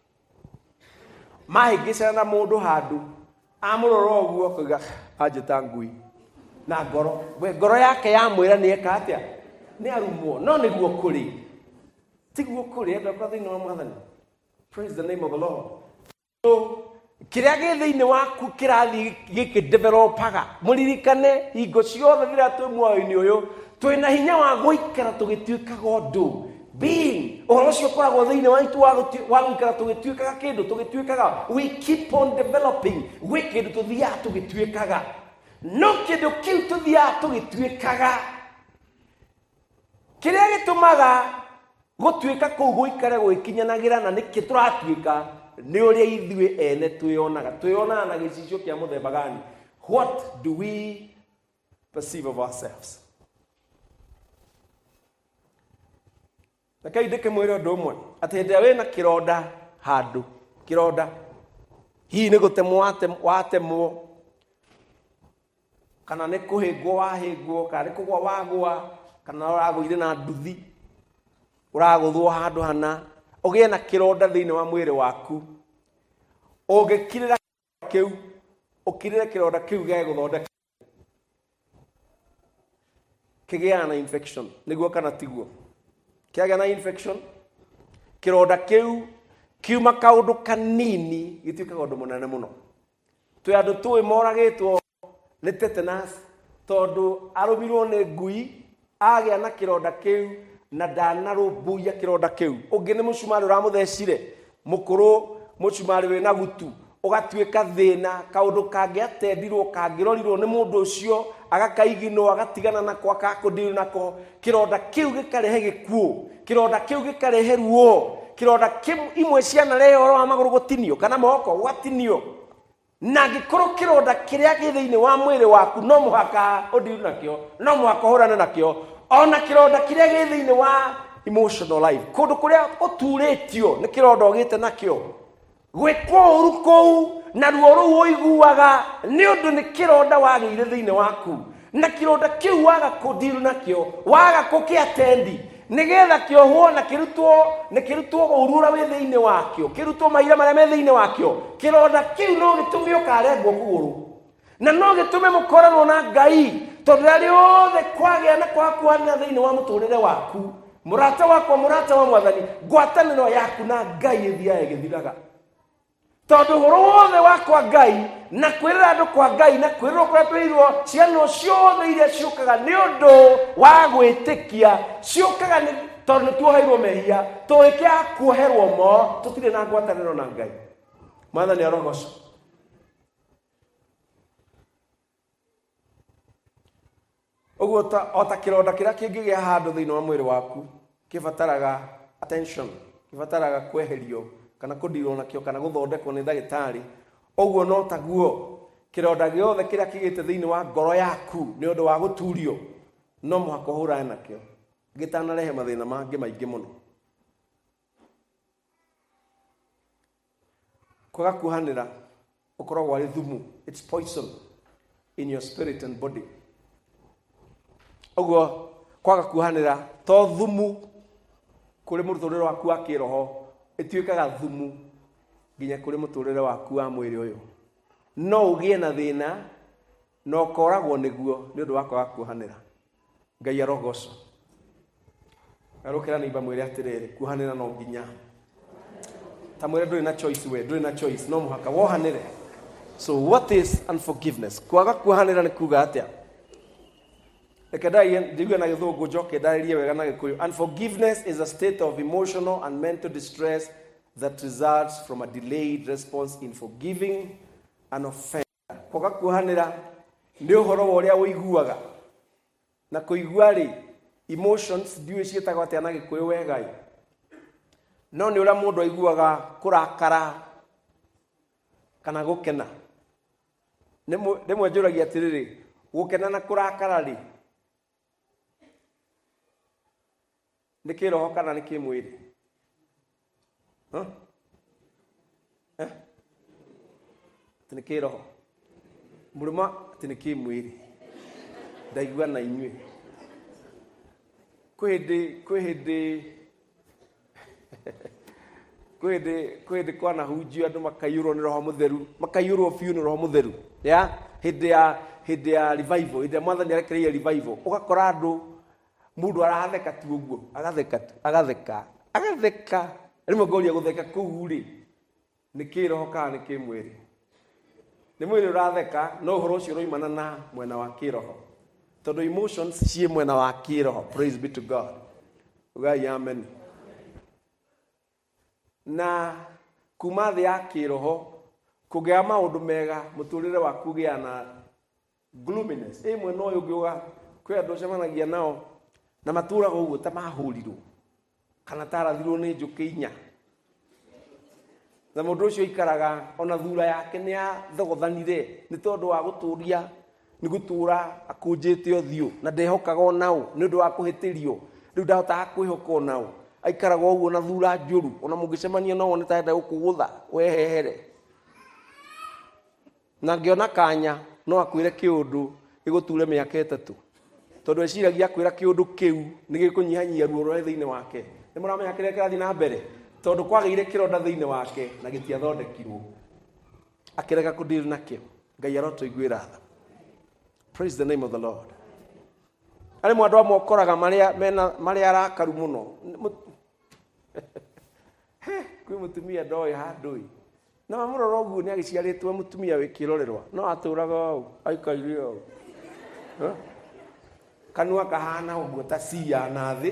Speaker 1: mahingicana na mundu handu amurora uguo akauga anjita ngui na ngoro yake yamwira ni eka atia ni arumwo. No niguo kuri tiguo kuri endoka thiini wa Mwathani. Praise the name of the Lord. So kiria githiini waku kirathi gikidevelopaga muririkane hingo ciothe riria twi muoyo-ini uyu twina hinya wa guikara tugituikaga undu being uhoro ucio koragwo thiini waitu wa guikara tugituikaga kindu tugituikaga we keep on developing we kindu tuthiaga tugituikaga no kindu kiu tuthiaga tugituikaga kiria gitumaga gutuika kuu guikare gwikinyanagira na niki turatuika ni uria ithui ene twionaga na gicicio kia muthemba gani. What do we perceive of ourselves? Nakai ndike mwire undu umwe ati ndia wina kironda handu kironda hii ni gutemwo watemwo kana ni kuhingwo wahingwo kana ni kugwa wagwa kana uragwire na nduthi uraguthwo handu hana ugie na kironda thiini wa mwiri waku ugikirira kiu ukirire kironda kiu ge guthondeka kigia na infection niguo kana tiguo kiaga na infection kironda kiu kiuma kaundu kanini gituikaga undu munene muno. Twi andu tui moragitwo ni tetanus tondu arumirwo ni ngui agĩa na kĩronda kĩu na ndanarũmbũiya kĩronda kĩu. Ũngĩ nĩ mũcumarĩ ũramũthecire mũkũrũ, mũcumarĩ wĩna gutu, ũgatuĩka thĩna, kaũndũ kangĩatendirwo kangĩrorirwo nĩ mũndũ ũcio agakaiginwo agatigana nako akakũndiru nako, kĩronda kĩu gĩkarehe gĩkuũ, kĩronda kĩu gĩkarehe ruo, kĩronda imwe cianarehe ũhoro wa magũrũ gũtinio kana moko gwatinio. Na angĩkorwo kĩronda kĩrĩa gĩ thĩinĩ wa mwĩrĩ waku no mũhaka ũndiru nakĩo, no mũhaka ũhũrane nakĩo, ona kĩronda kĩrĩa gĩ thĩinĩ wa emotional life, kũndũ kũrĩa ũturĩtio nĩ kĩronda ũgĩte nakĩo, gwĩkwo ũru kũu na ruo rũu ũiguaga nĩ ũndũ nĩ kĩronda wagĩire thĩinĩ waku, na kĩronda kĩu waga kũndiru nakĩo, waga kũkĩatendi nĩgetha kĩohwo na kĩrutwo ũrura wĩ thĩinĩ wakĩo, kĩrutwo maira marĩa me thĩinĩ wakĩo, kĩronda kĩu no gĩtũme ũkarengwo kũgũrũ, na no gĩtũme mũkoranwo na Ngai, tondũ rĩrĩa rĩothe kwagĩa na kwakuanĩra thĩinĩ wa mũtũrĩre waku, mũrata wakwa, mũrata wa Mwathani, ngwatanĩro yaku na Ngai ĩthiaga ĩgĩthiraga. Tondũ ũhoro wothe wa kwa Ngai na kwĩrĩra andũ kwa Ngai na kwĩrĩrwo kũrĩa twĩrirwo ciano ciothe iria ciũkaga nĩ ũndũ wa gwĩtĩkia, ciũkaga tondũ nĩ tuoheirwo mehia, tũgĩkĩaga kuoherwo mo, tũtirĩ na ngwatanĩro na Ngai. Mwathani arogocwo. Ũguo o ta kĩronda kĩrĩa kĩngĩgĩa handũ thĩinĩ wa mwĩrĩ waku kĩbataraga attention, kĩbataraga kweherio kana kũndirwo nakĩo kana gũthondekwo nĩ ndagĩtarĩ, ũguo no taguo kĩronda gĩothe kĩrĩa kĩgĩte thĩinĩ wa ngoro yaku nĩ ũndũ wa gũturio, no mũhaka ũhũrane nakĩo gĩtanarehe mathĩna mangĩ maingĩ mũno. Kwaga kuohanĩra ũkoragwo arĩ thumu, it's poison in your spirit and body. Ũguo kwaga kuohanĩra to thumu kũrĩ mũtũrĩre waku wa kĩroho, ĩtuĩkaga thumu nginya kũrĩ mũtũrĩre waku wa mwĩrĩ ũyũ. No ũgĩe na thĩna na ũkoragwo nĩguo nĩ ũndũ wa kwaga kuohanĩra. Ngai arogocwo. Arokera nĩimba mwĩrĩ atĩrĩrĩ, kuohanĩra no nginya. Ta mwĩrĩ ndũrĩ na choice we, ndũrĩ na choice, no mũhaka wohanĩre. So what is unforgiveness? Kwaga kuohanĩra nĩ kuuga atĩa? Reke ndigwe na gĩthũngũ njoke ndarĩrie wega na Gĩkũyũ. Unforgiveness is a state of emotional and mental distress that results from a delayed response in forgiving an offender. Kwaga kuohanĩra nĩ ũhoro wa ũrĩa ũiguaga. Na kũigua rĩ, emotions ndiũĩ ciĩtagwo atĩa na Gĩkũyũ wega. No nĩ ũrĩa mũndũ aiguaga kũrakara kana gũkena. Rĩmwe njũragia atĩrĩrĩ, gũkena na kũrakara rĩ, nĩ kĩroho kana nĩ kĩmwĩrĩ? Nĩ kĩroho. Mũrũma atĩ nĩ kĩmwĩrĩ. Ndaigua na inyuĩ. Kwĩ hĩndĩ kwanahunjio andũ makaiyũrwo nĩ Roho Mũtheru, makaiyũrwo biũ nĩ Roho Mũtheru. Hĩndĩ ya revival, hĩndĩ ya Mwathani arekereirie revival, ũgakora andũ mũndũ aratheka tu ũguo, agatheka. Rĩmwe ngoria gũtheka kũu rĩ, nĩ kĩroho kana nĩ kĩmwĩrĩ? Nĩ mwĩrĩ ũratheka, no ũhoro ũcio ũroimana na mwena wa kĩroho. Tondũ emotions ciĩ mwena wa kĩroho. Praise be to God. Ugai amen. Na kuma thĩ ya kĩroho kũgĩa maũndũ mega mũtũrĩre waku gĩa na gloominess. Mwena ũyũ ũngĩ kwĩ andũ cemanagia nao na matũraga ũguo ta mahũrirwo kana tarathirwo nĩ njũkĩ inya. Na mũndũ ũcio ikaraga ona thura yake nĩ yathogothanire nĩ tondũ wa gũtũria, nĩ gũtũra akũnjĩte ũthiũ na ndehokaga onao nĩ ũndũ wa kũhĩtĩrio, rĩu ndahotaga kwĩhoka onao. Aikaraga ũguo na thura njũru, ona mũngĩcemania nao nĩ ta enda gũkũgũtha wehehere. Na ngĩona kanya no akwĩre kĩũndũ gĩgũture mĩaka 3. Tondũ eciragia kwĩra kĩũndũ kĩu nĩ gĩkũnyihanyihia ruo rũrĩa thĩinĩ wake. Nĩ mũramenya kĩrĩa kĩrathiĩ na mbere? Tondũ kwagĩire kĩronda thĩinĩ wake na gĩtiathondekirwo, akĩrega kũndiru nakĩo. Ngai arotũiguĩra tha. Praise the name of the Lord. Arĩ andũ amwe ũkoraga marĩa arakaru mũno. Kwĩ mũtumia ndoĩ handũ na mamũrora ũguo nĩ agĩciarĩtwo mũtumia wĩ kĩrorerwa, no atũraga ũũ, aikaire ũũ.
Speaker 2: kanua kahana uguo ta cia na thi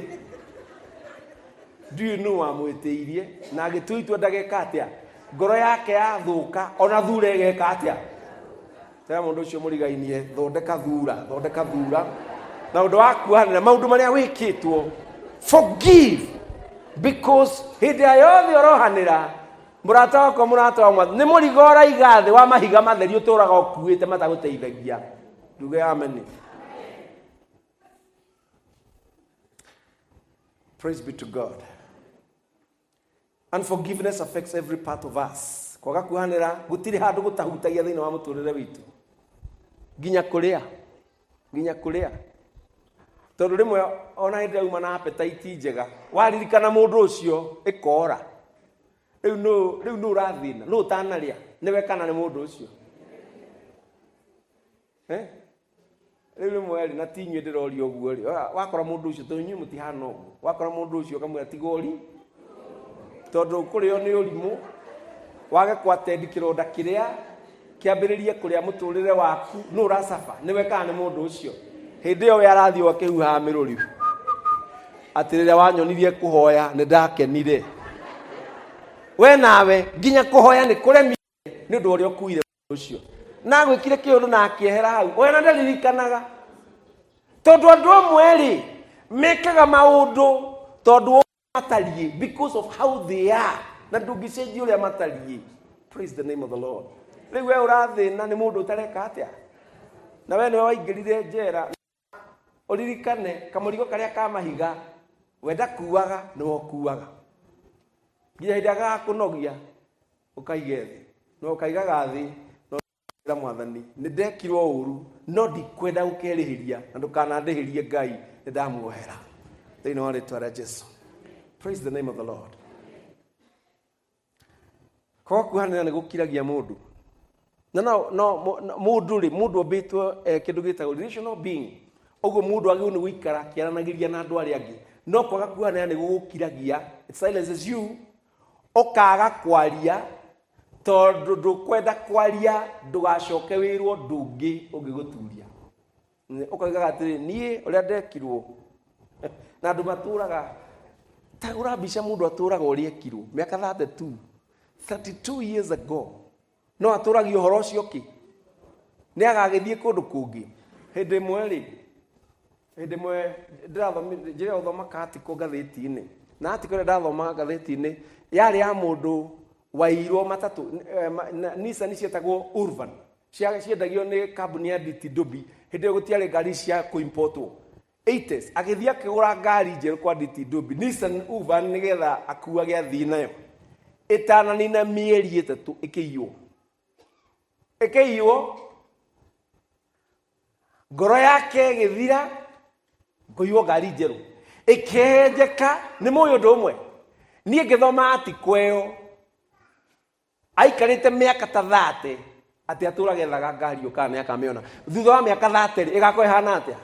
Speaker 2: ndiu no amwitiirie na agituitwa ndageka atia ngoro yake yathuka ona thure geka atia tera mundu ucio murigainie thondeka thura na undu wakuhanira maundu maria wikitwo forgive because hida yothe orohanira murata wako murata wa mwathi ni murigora igathe wa mahiga matheri uturaga ukuite mataguteithagia nduge amen. Praise be to God. Unforgiveness affects every part of us. Kwaga kuhanira gutiri handu gutahutagia thina wa muturire witu. Ginya kuria. Tondu rimwe ona hinde uma na appetite njega. Waririkana mundu ucio ikora. Riu no urathina. No utanaria. Niwe kana ni mundu ucio. Riu mweri na tinywe ndirori oguo ri. Wakora mundu ucio tonyu mutihana oguo. Wakora mundu ucio kamwe tigori. Tondu kurio ni urimu. Wage kwatendi kironda kiria kiambiririe kuria muturire waku no urasafa niwe kana ni mundu ucio. Hindi yo yarathio akihuha miruri. Atiriria wanyonirie kuhoya ni ndakenire. We nawe ginya kuhoya ni kuremire ni ndu uri okuire ucio. Na gwikire kiundu na akiehera hau. We na ndaririkanaga. Tondu andu amwe ri mekaga maundu tondu matarie because of how they are. Na ndungicenjia uria matarie. Praise the name of the Lord. Riu we urathina ni mundu utareka atia. Na we ni waingirire njera. Uririkane kamurigo karia ka mahiga wenda kuaga no kuaga. Nginya hidaga kunogia ukaige thi. No ukaigaga thi no ira mwathani. Ni ndekirwo uru no ndikwenda ukerihiria na ndukanandihirie Ngai ni ndamuohera. Thini wa ritwa ria Jesu. Praise the name of the Lord. Kwa kuhanira ni gukiragia mundu. No mundu obetwo kindu gitagwo relational being. Ogo mundu agiu ni guikara kiaranagiria na andu aria angi. No kwaga kuhanira ni gukiragia. It silences you. Okaga kwaria tondu ndukwenda kwaria ndugacoke wirwo ndungi ungiguturia. Ukaigaga atiri nie uria ndekirwo. Na andu maturaga tagura bisha mundu aturaga uria ekirwo miaka 32 years ago. No aturagio horo cio ki ni agagithie kundu kungi hindi mweri hindi mwe ndirathoma uthoma kati ko gatheti-ini na ati kore ndathoma gatheti-ini yari ya mundu wairwo matatu Nissan cietagwo Urban ciendagio ni kambuni ya DT Dobi hindi gutiari ngari cia kuimpotwo 80s agithia kigura ngari njeru kwa DT Dobi Nissan Urban nigetha akuage athii nayo itananina mieri 3 ikeiyo ngoro yake githira ngoiwo ngari njeru ikenjeka ni moyo ndomwe nie ngithoma ati kweo aikarite miaka ta 30 ati atura gethaga ngari ukana miaka miona thutha wa miaka 30 igakwe hana atia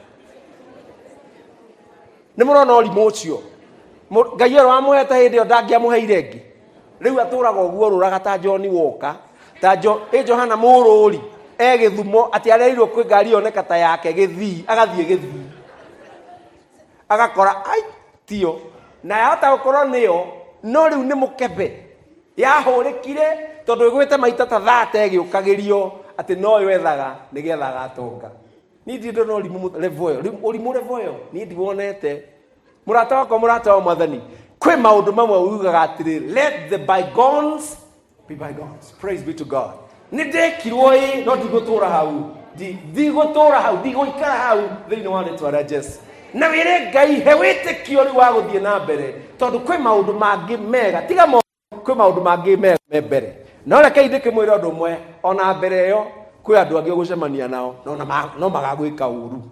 Speaker 2: ni murona urimu ucio Ngai ero amuheta hindi yo ndangiamuheire ingi riu aturaga oguo ruraga ta John Walker ta Johana Mururi Githumo ati areirwo kwi ngari yoneka ta yake Githii agathie Githii agakora ai tio na yahota gukorwo niyo no riu ni mukebe yahurikire tondu igwite maita ta 30 giukagirio ati no yethaga nigethaga atonga ni ndindo no urimu level ni ndiwonete murata wa mwathani kwe maundu mamwe ugaga atiri let the bygones be bygones. Praise be to God. Ni ndekirwo no ndigũtũra hau ndigũikara hau thĩinĩ wa rĩtwa rĩa Jesu na wĩre Ngai he wĩtĩkio rĩu wa gũthiĩ na mbere tondũ kwĩ maũndũ mangĩ mega tiga kwĩ maũndũ mangĩ mega mbere no reke ndĩkĩmwĩre ũndũ ũmwe ona mbere ĩyo kwĩ andũ angĩ ũgũcemania nao no magagwĩka ũru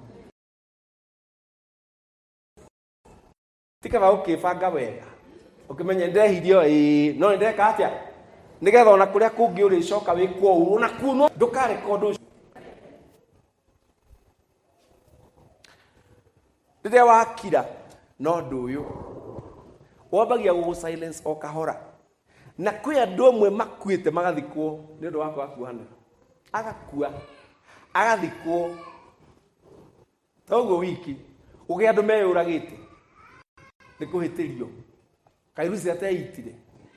Speaker 2: tika ũkĩbanga wega ukimenya ndehirio no ndeka atia nigetha ona kuria kungi uricoka wikwo uru na kuno ndukare kondu ndiye wakira no nduyu wambagia gugu silence o kahora na kwi andu amwe makuite magathikwo ni undu wako akuhana agakua agathikwo toguo wiki uge andu meyuragite ni kuhitirio kairusi ateitire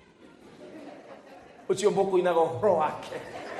Speaker 2: ucio mboko inaga horo wake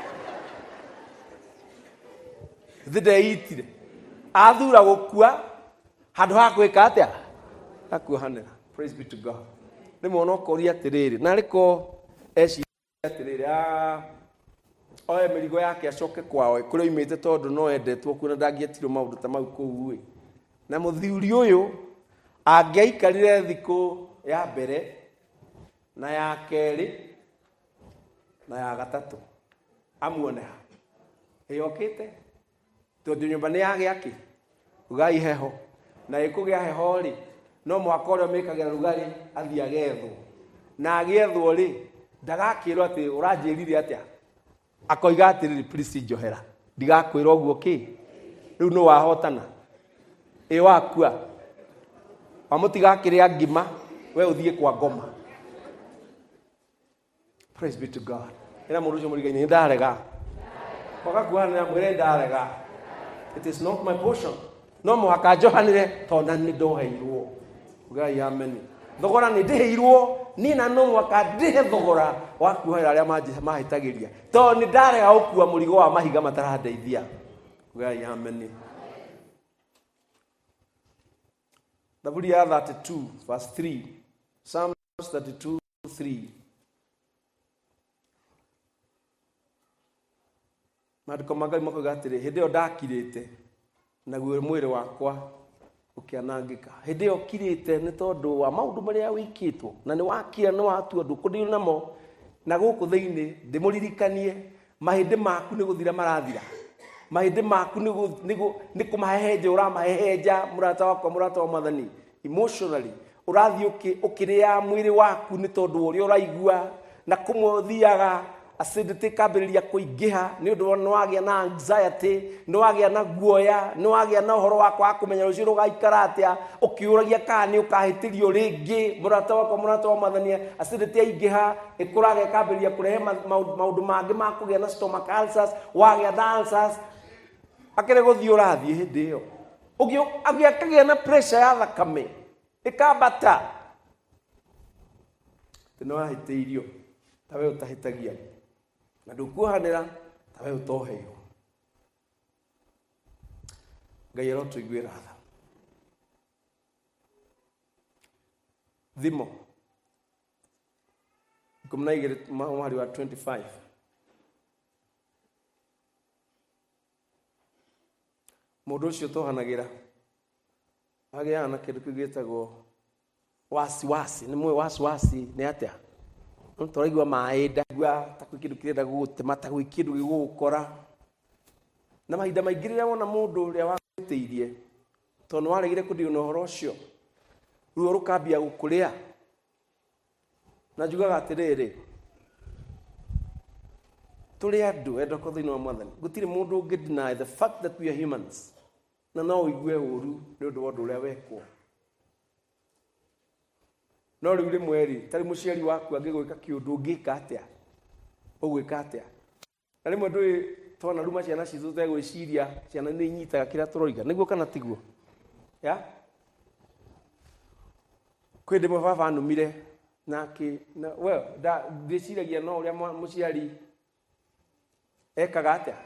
Speaker 2: thideitire athura gukua handu ha gwika atia akuhanira. Praise be to God. Ni mwono koria atiriri na riko eci atiriri oye mirigo yake acoke kwao kuria imite tondu no endetwo kuna ndangietirwo maundu ta mau kuu na muthiuri uyu angiaikarire thiku ya mbere na ya keri na ya gatatu amuone ha eyokite tondu nyumba ni yage aki ugai heho na ikugia heho ri no mwaka uria mekagira rugari athia gethwo na agethwo ri ndagakirwo ati uranjirire atia akoiga atiriri Prince Njohera ndigakwira uguo ki riu no wahotana wakua amutigakiria ngima we uthie kwa ngoma. Praise be to God. Ina mundu ucio murigaine ni ndarega koga kuhana mwire ndarega. It is not my portion. No muhaka njohanire tonda ni ndoheirwo ugai amen. Thogora ni ndiheirwo ni na no muhaka ndihe thogora wa kuohera aria mahitagiria to ni ndarega ukua murigo wa mahiga mataradeithia ugai amen. Zaburi ya 32 verse 3. Psalm 32:3. Maandiko magai makoiga atiri hindi yo ndakirite naguo mwiri wakwa ukianangika. Hindi yo kirite ni tondu wa maundu maria wikitwo na ni wakira no watu andu kudiru namo na guku thiini ndimuririkanie mahindi maku ni guthira marathira. Mahindi maku ni kumahehenja uramahehenja murata wakwa murata wa Mwathani emotionally urathi ukiria mwiri waku ni tondu uria uraigua na kumothiaga acidity kambiriria kuingiha ni undu no agia na anxiety no agia na guoya no agia na uhoro wakwa kumenya rucio rugaikara atia ukiuragia kana ni ukahitirio ringi murata wakwa murata wa Mwathani acidity aingiha ikuraga kambiriria kurehe maundu mangi ma kugia na stomach ulcers wagia na ulcers akere guthii urathii hindi iyo ugio agiakagia na pressure ya thakame ikambata tino ahiteirio tawe utahitagia na ndukuhanira tawe utoheirwo Ngai ero tuigwira tha thimo kumnaigire mahari wa 25 mundu ucio tohanagira agia na kindu kigitagwo wasiwasi ni mwe wasiwasi ni atia ntoraigwa maenda gwa takwikirdu kirenda gutema takwikirdu gigukora na mahinda maingirira wona mundu uria wagiteirie tondu waregire kudio no horo ucio ruo rukambia gukuria na njugaga atiriri tuli andu endoko thino wa Mwathani gutire mundu ungi deny the fact that we are humans na no igwe uru ni undu wa uria wekwo no riu rimwe tari muciari waku angigwika kiundu ngika atia ugwika atia na rimwe ndui tona ruma ciana citu tegwiciria ciana ni nyitaga kira turoiga niguo kana tiguo ya kwende baba numire naki na well da ndiciragia no uria muciari ekaga atia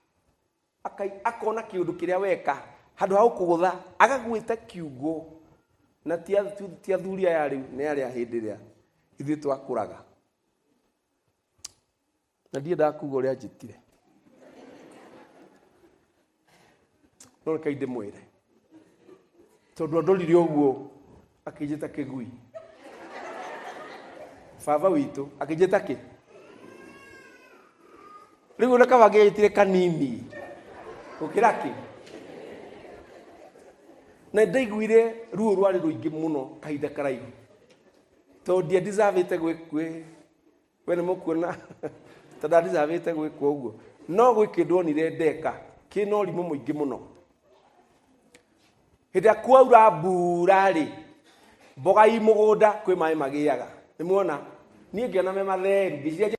Speaker 2: akona kiundu kiria weka handu ha ukugutha agagwita kiugo na tia thuria ya riu ne aria hindiria ithi twakuraga na die ndakuga uria njitire no kaide mwire tondu ndorire uguo akijita kigui baba witu akijita ki riu na kawage itire kanini ukiraki na ndaiguire ruo rwari ruingi muno kaida karaihu to dia deserve te gwekwe wene mukuona tada deserve te gwekwo uguo no gwikindwo nire ndeka kino rimo muingi muno hida kwaura burari mboga i mugunda kwi mai magiaga nimuona nie ngiona me matheru ngiciria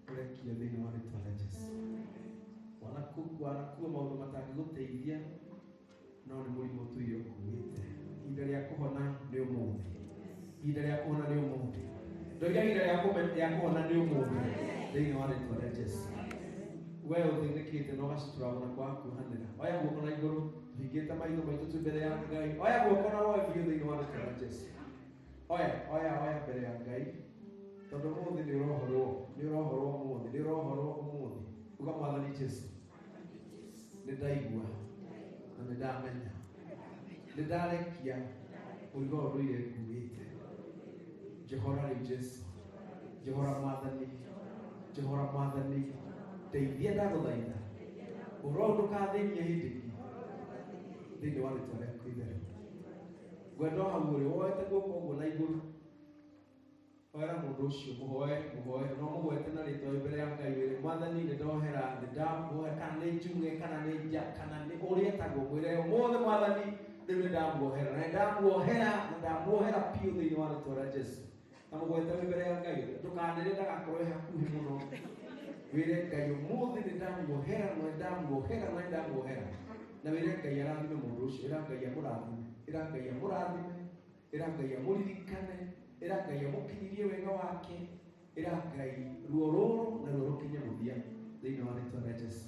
Speaker 2: urekia thĩinĩ wa rĩĩtwa rĩa Jesũ. Wanakuwa maũndũ matangĩgũteithia no nĩ mũrimũ ũtũire ũkuĩte. Ihinda rĩa kũhona nĩ ũmũthĩ. Ihinda rĩa kũhona nĩ ũmũthĩ. Ndoiga ihinda rĩa kũhona nĩ ũmũthĩ thĩinĩ wa rĩĩtwa rĩa Jesũ. Wewe ũthĩnĩkĩte na ũgacitura mũno kwa kuohanĩra. Oya guoko na igũrũ, tũhingĩte maitho maitũ twĩ mbere ya Ngai. Oya guoko na woe biũ thĩinĩ wa rĩĩtwa rĩa Jesũ. Oya mbere ya Ngai. Tondũ ũmũthĩ nĩ ũrohorwo ũmũthĩ. Uga Mwathani Jesũ. Nĩ ndaigua na nĩ ndamenya. Nĩ ndarekia mũrigo ũndũire nguĩte. Jehova rĩ Jesũ. Jehova Mwathani. Teithia ndagũthaitha. Ũhoro ndũkathĩnie hĩndĩ thĩinĩ wa rĩĩtwa rĩaku itheru. Ngwenda hau ũrĩ woete guoko ũguo na igũrũ. Oera mũndũ ũcio mũhoe no mũgwete na rĩĩtwa mbere ya Ngai wĩre Mwathani nĩ ndohera nĩ ndamuohe kana nĩ njuge kana nĩ nja kana nĩ ũrĩa etagwo mwĩre ũmũthĩ Mwathani rĩu nĩ ndamuohera piũ thĩinĩ wa rĩĩtwa rĩa Jesũ. Na mũgwete mbere ya Ngai ndũkanĩrĩre ndagakorwo hakuhĩ mũno. Wĩre Ngai ũmũthĩ nĩ ndamuohera. Na wĩre Ngai arathime mũndũ ũcio. Ĩra Ngai amũririkane. Ĩra Ngai amũkinyirie wega wake. Ĩra Ngai ruo rũrũ na ruo rũkinye mũthia thĩinĩ wa rĩĩtwa rĩa Jesũ.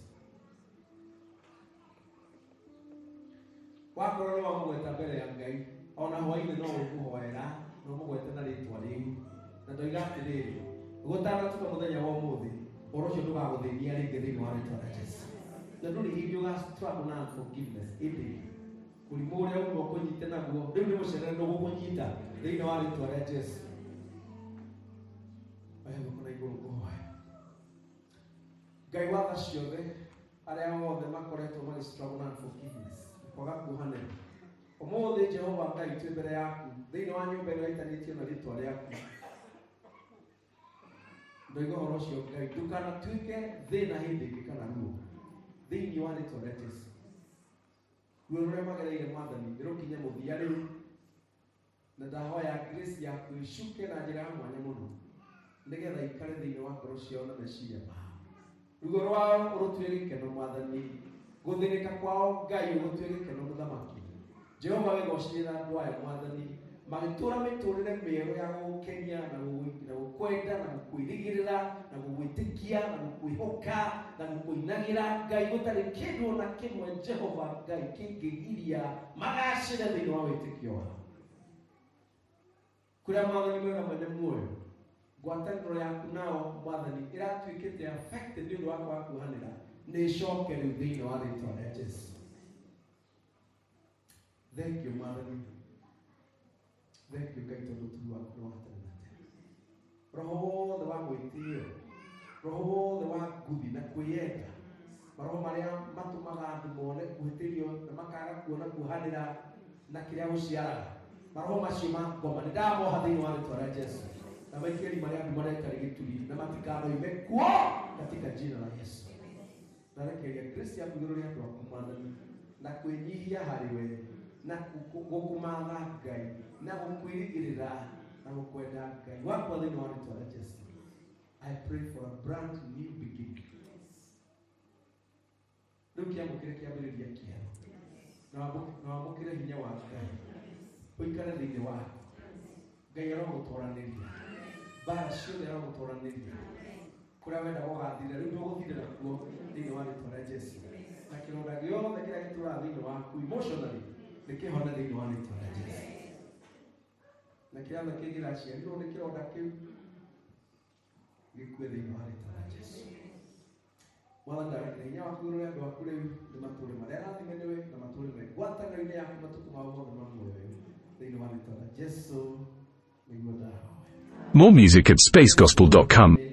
Speaker 2: Wakorwo nĩ wamũgweta mbere ya Ngai ona hwaĩ-inĩ no ũkũhoera no mũgwete na rĩĩtwa rĩu. Na ndoiga atĩrĩrĩ gũtanatuka mũthenya wa ũmũthĩ ũhoro ũcio ndũgagũthĩnia rĩngĩ thĩinĩ wa rĩĩtwa rĩa Jesũ. Na ndũrĩ hĩndĩ ũgastruggle na unforgiveness. Ĩndĩ mũrimũ ũrĩa ũmwe ũkũnyite naguo rĩu nĩ mũcerere ndũgũkũnyita thĩinĩ wa rĩĩtwa rĩa Jesũ. Oya guoko na igũrũ kũhoya. Ngai watha ciothe arĩa othe makoretwo magĩstruggle na unforgiveness kwaga kuohanĩra. Ũmũthĩ Jehova Ngai twĩ mbere yaku thĩinĩ wa nyũmba ĩno ĩtanĩtio na rĩĩtwa rĩaku. Ndoiga ũhoro ũcio Ngai ndũkanatuĩke thĩna hĩndĩ ĩngĩ kana ruo thĩinĩ wa rĩĩtwa rĩa Jesũ. Ruo rũrĩa magereire Mwathani rũkinye mũthia rĩu. Na ndahoya grace yaku ĩcuke na njĩra ya mwanya mũno nĩgetha ikare thĩinĩ wa ngoro ciao na meciria mao. Ruo rwao ũrũtue gĩkeno Mwathani. Gũthĩnĩka kwao Ngai ũrũtue gĩkeno Mũthamaki. Jehova wĩgocithie na andũ aya Mwathani magĩtũũra mĩtũũrĩre mĩerũ ya gũgũkenia na gũkwenda na gũkwĩrĩgĩrĩra na gũgwĩtĩkia na gũkwĩhoka na gũkũinagĩra Ngai gũtarĩ kĩndũ ona kĩmwe Jehova Ngai kĩngĩgiria magacĩre thĩinĩ wa wĩtĩkio wao. Kũrĩa Mwathani mwega mwene muoyo ngwatanĩro yaku nao Mwathani ĩratuĩkĩte affected nĩ ũndũ wa kwaga kuohanĩra nĩ ĩcoke rĩu thĩinĩ wa rĩĩtwa rĩa Jesũ. Thank you Mwathani. Thank you Ngai tondũ ũtugi waku nĩ wa tene na tene. Roho wothe wa gwĩtĩĩo, roho wothe wa nguthi na kwĩyenda, maroho marĩa matũmaga andũ mone kũhĩtĩrio na makaga kuona kuohanĩra na kĩrĩa gũciaraga, maroho macio ma ngoma nĩ ndamoha thĩinĩ wa rĩĩtwa rĩa Jesũ. Na maikĩri marĩa andũ maretarĩ gĩturi na matikanoime kuo katika jina la Yesu. Na rekeria grace yaku igũrũ rĩa andũ aku Mwathani na kwĩnyihia harĩ we na gũkũmatha Ngai na gũkwĩrĩgĩrĩra na gũkwenda Ngai wakwa thĩinĩ wa rĩĩtwa rĩa Jesũ. I pray for a brand new beginning. Rĩu kĩamũkĩre kĩambĩrĩria kĩerũ na wamũkĩre hinya wa Ngai ũikare thĩinĩ waku. Ngai arogũtũranĩria mbara ciothe arogũtũranĩria kũrĩa wenda gũgathira rĩu ndũgũthirĩra kuo thĩinĩ wa rĩĩtwa rĩa Jesũ. Na kĩronda gĩothe kĩrĩa gĩtũraga thĩinĩ waku emotionally nĩkĩhone thĩinĩ wa rĩĩtwa rĩa Jesũ. Na kĩrĩa kĩgĩraciarirwo nĩ kĩronda kĩu gĩkue thĩinĩ wa rĩĩtwa rĩa Jesũ. Mwathani ndarekere hinya waku igũrũ rĩa andũ aku rĩu nĩ matũũre marĩa rathime nĩwe na matũũre marĩ ngwatanĩro-inĩ yaku matukũ mao mothe ma muoyo thĩinĩ wa rĩĩtwa rĩa Jesũ nĩguo ndahoya.
Speaker 3: More music at spacegospel.com.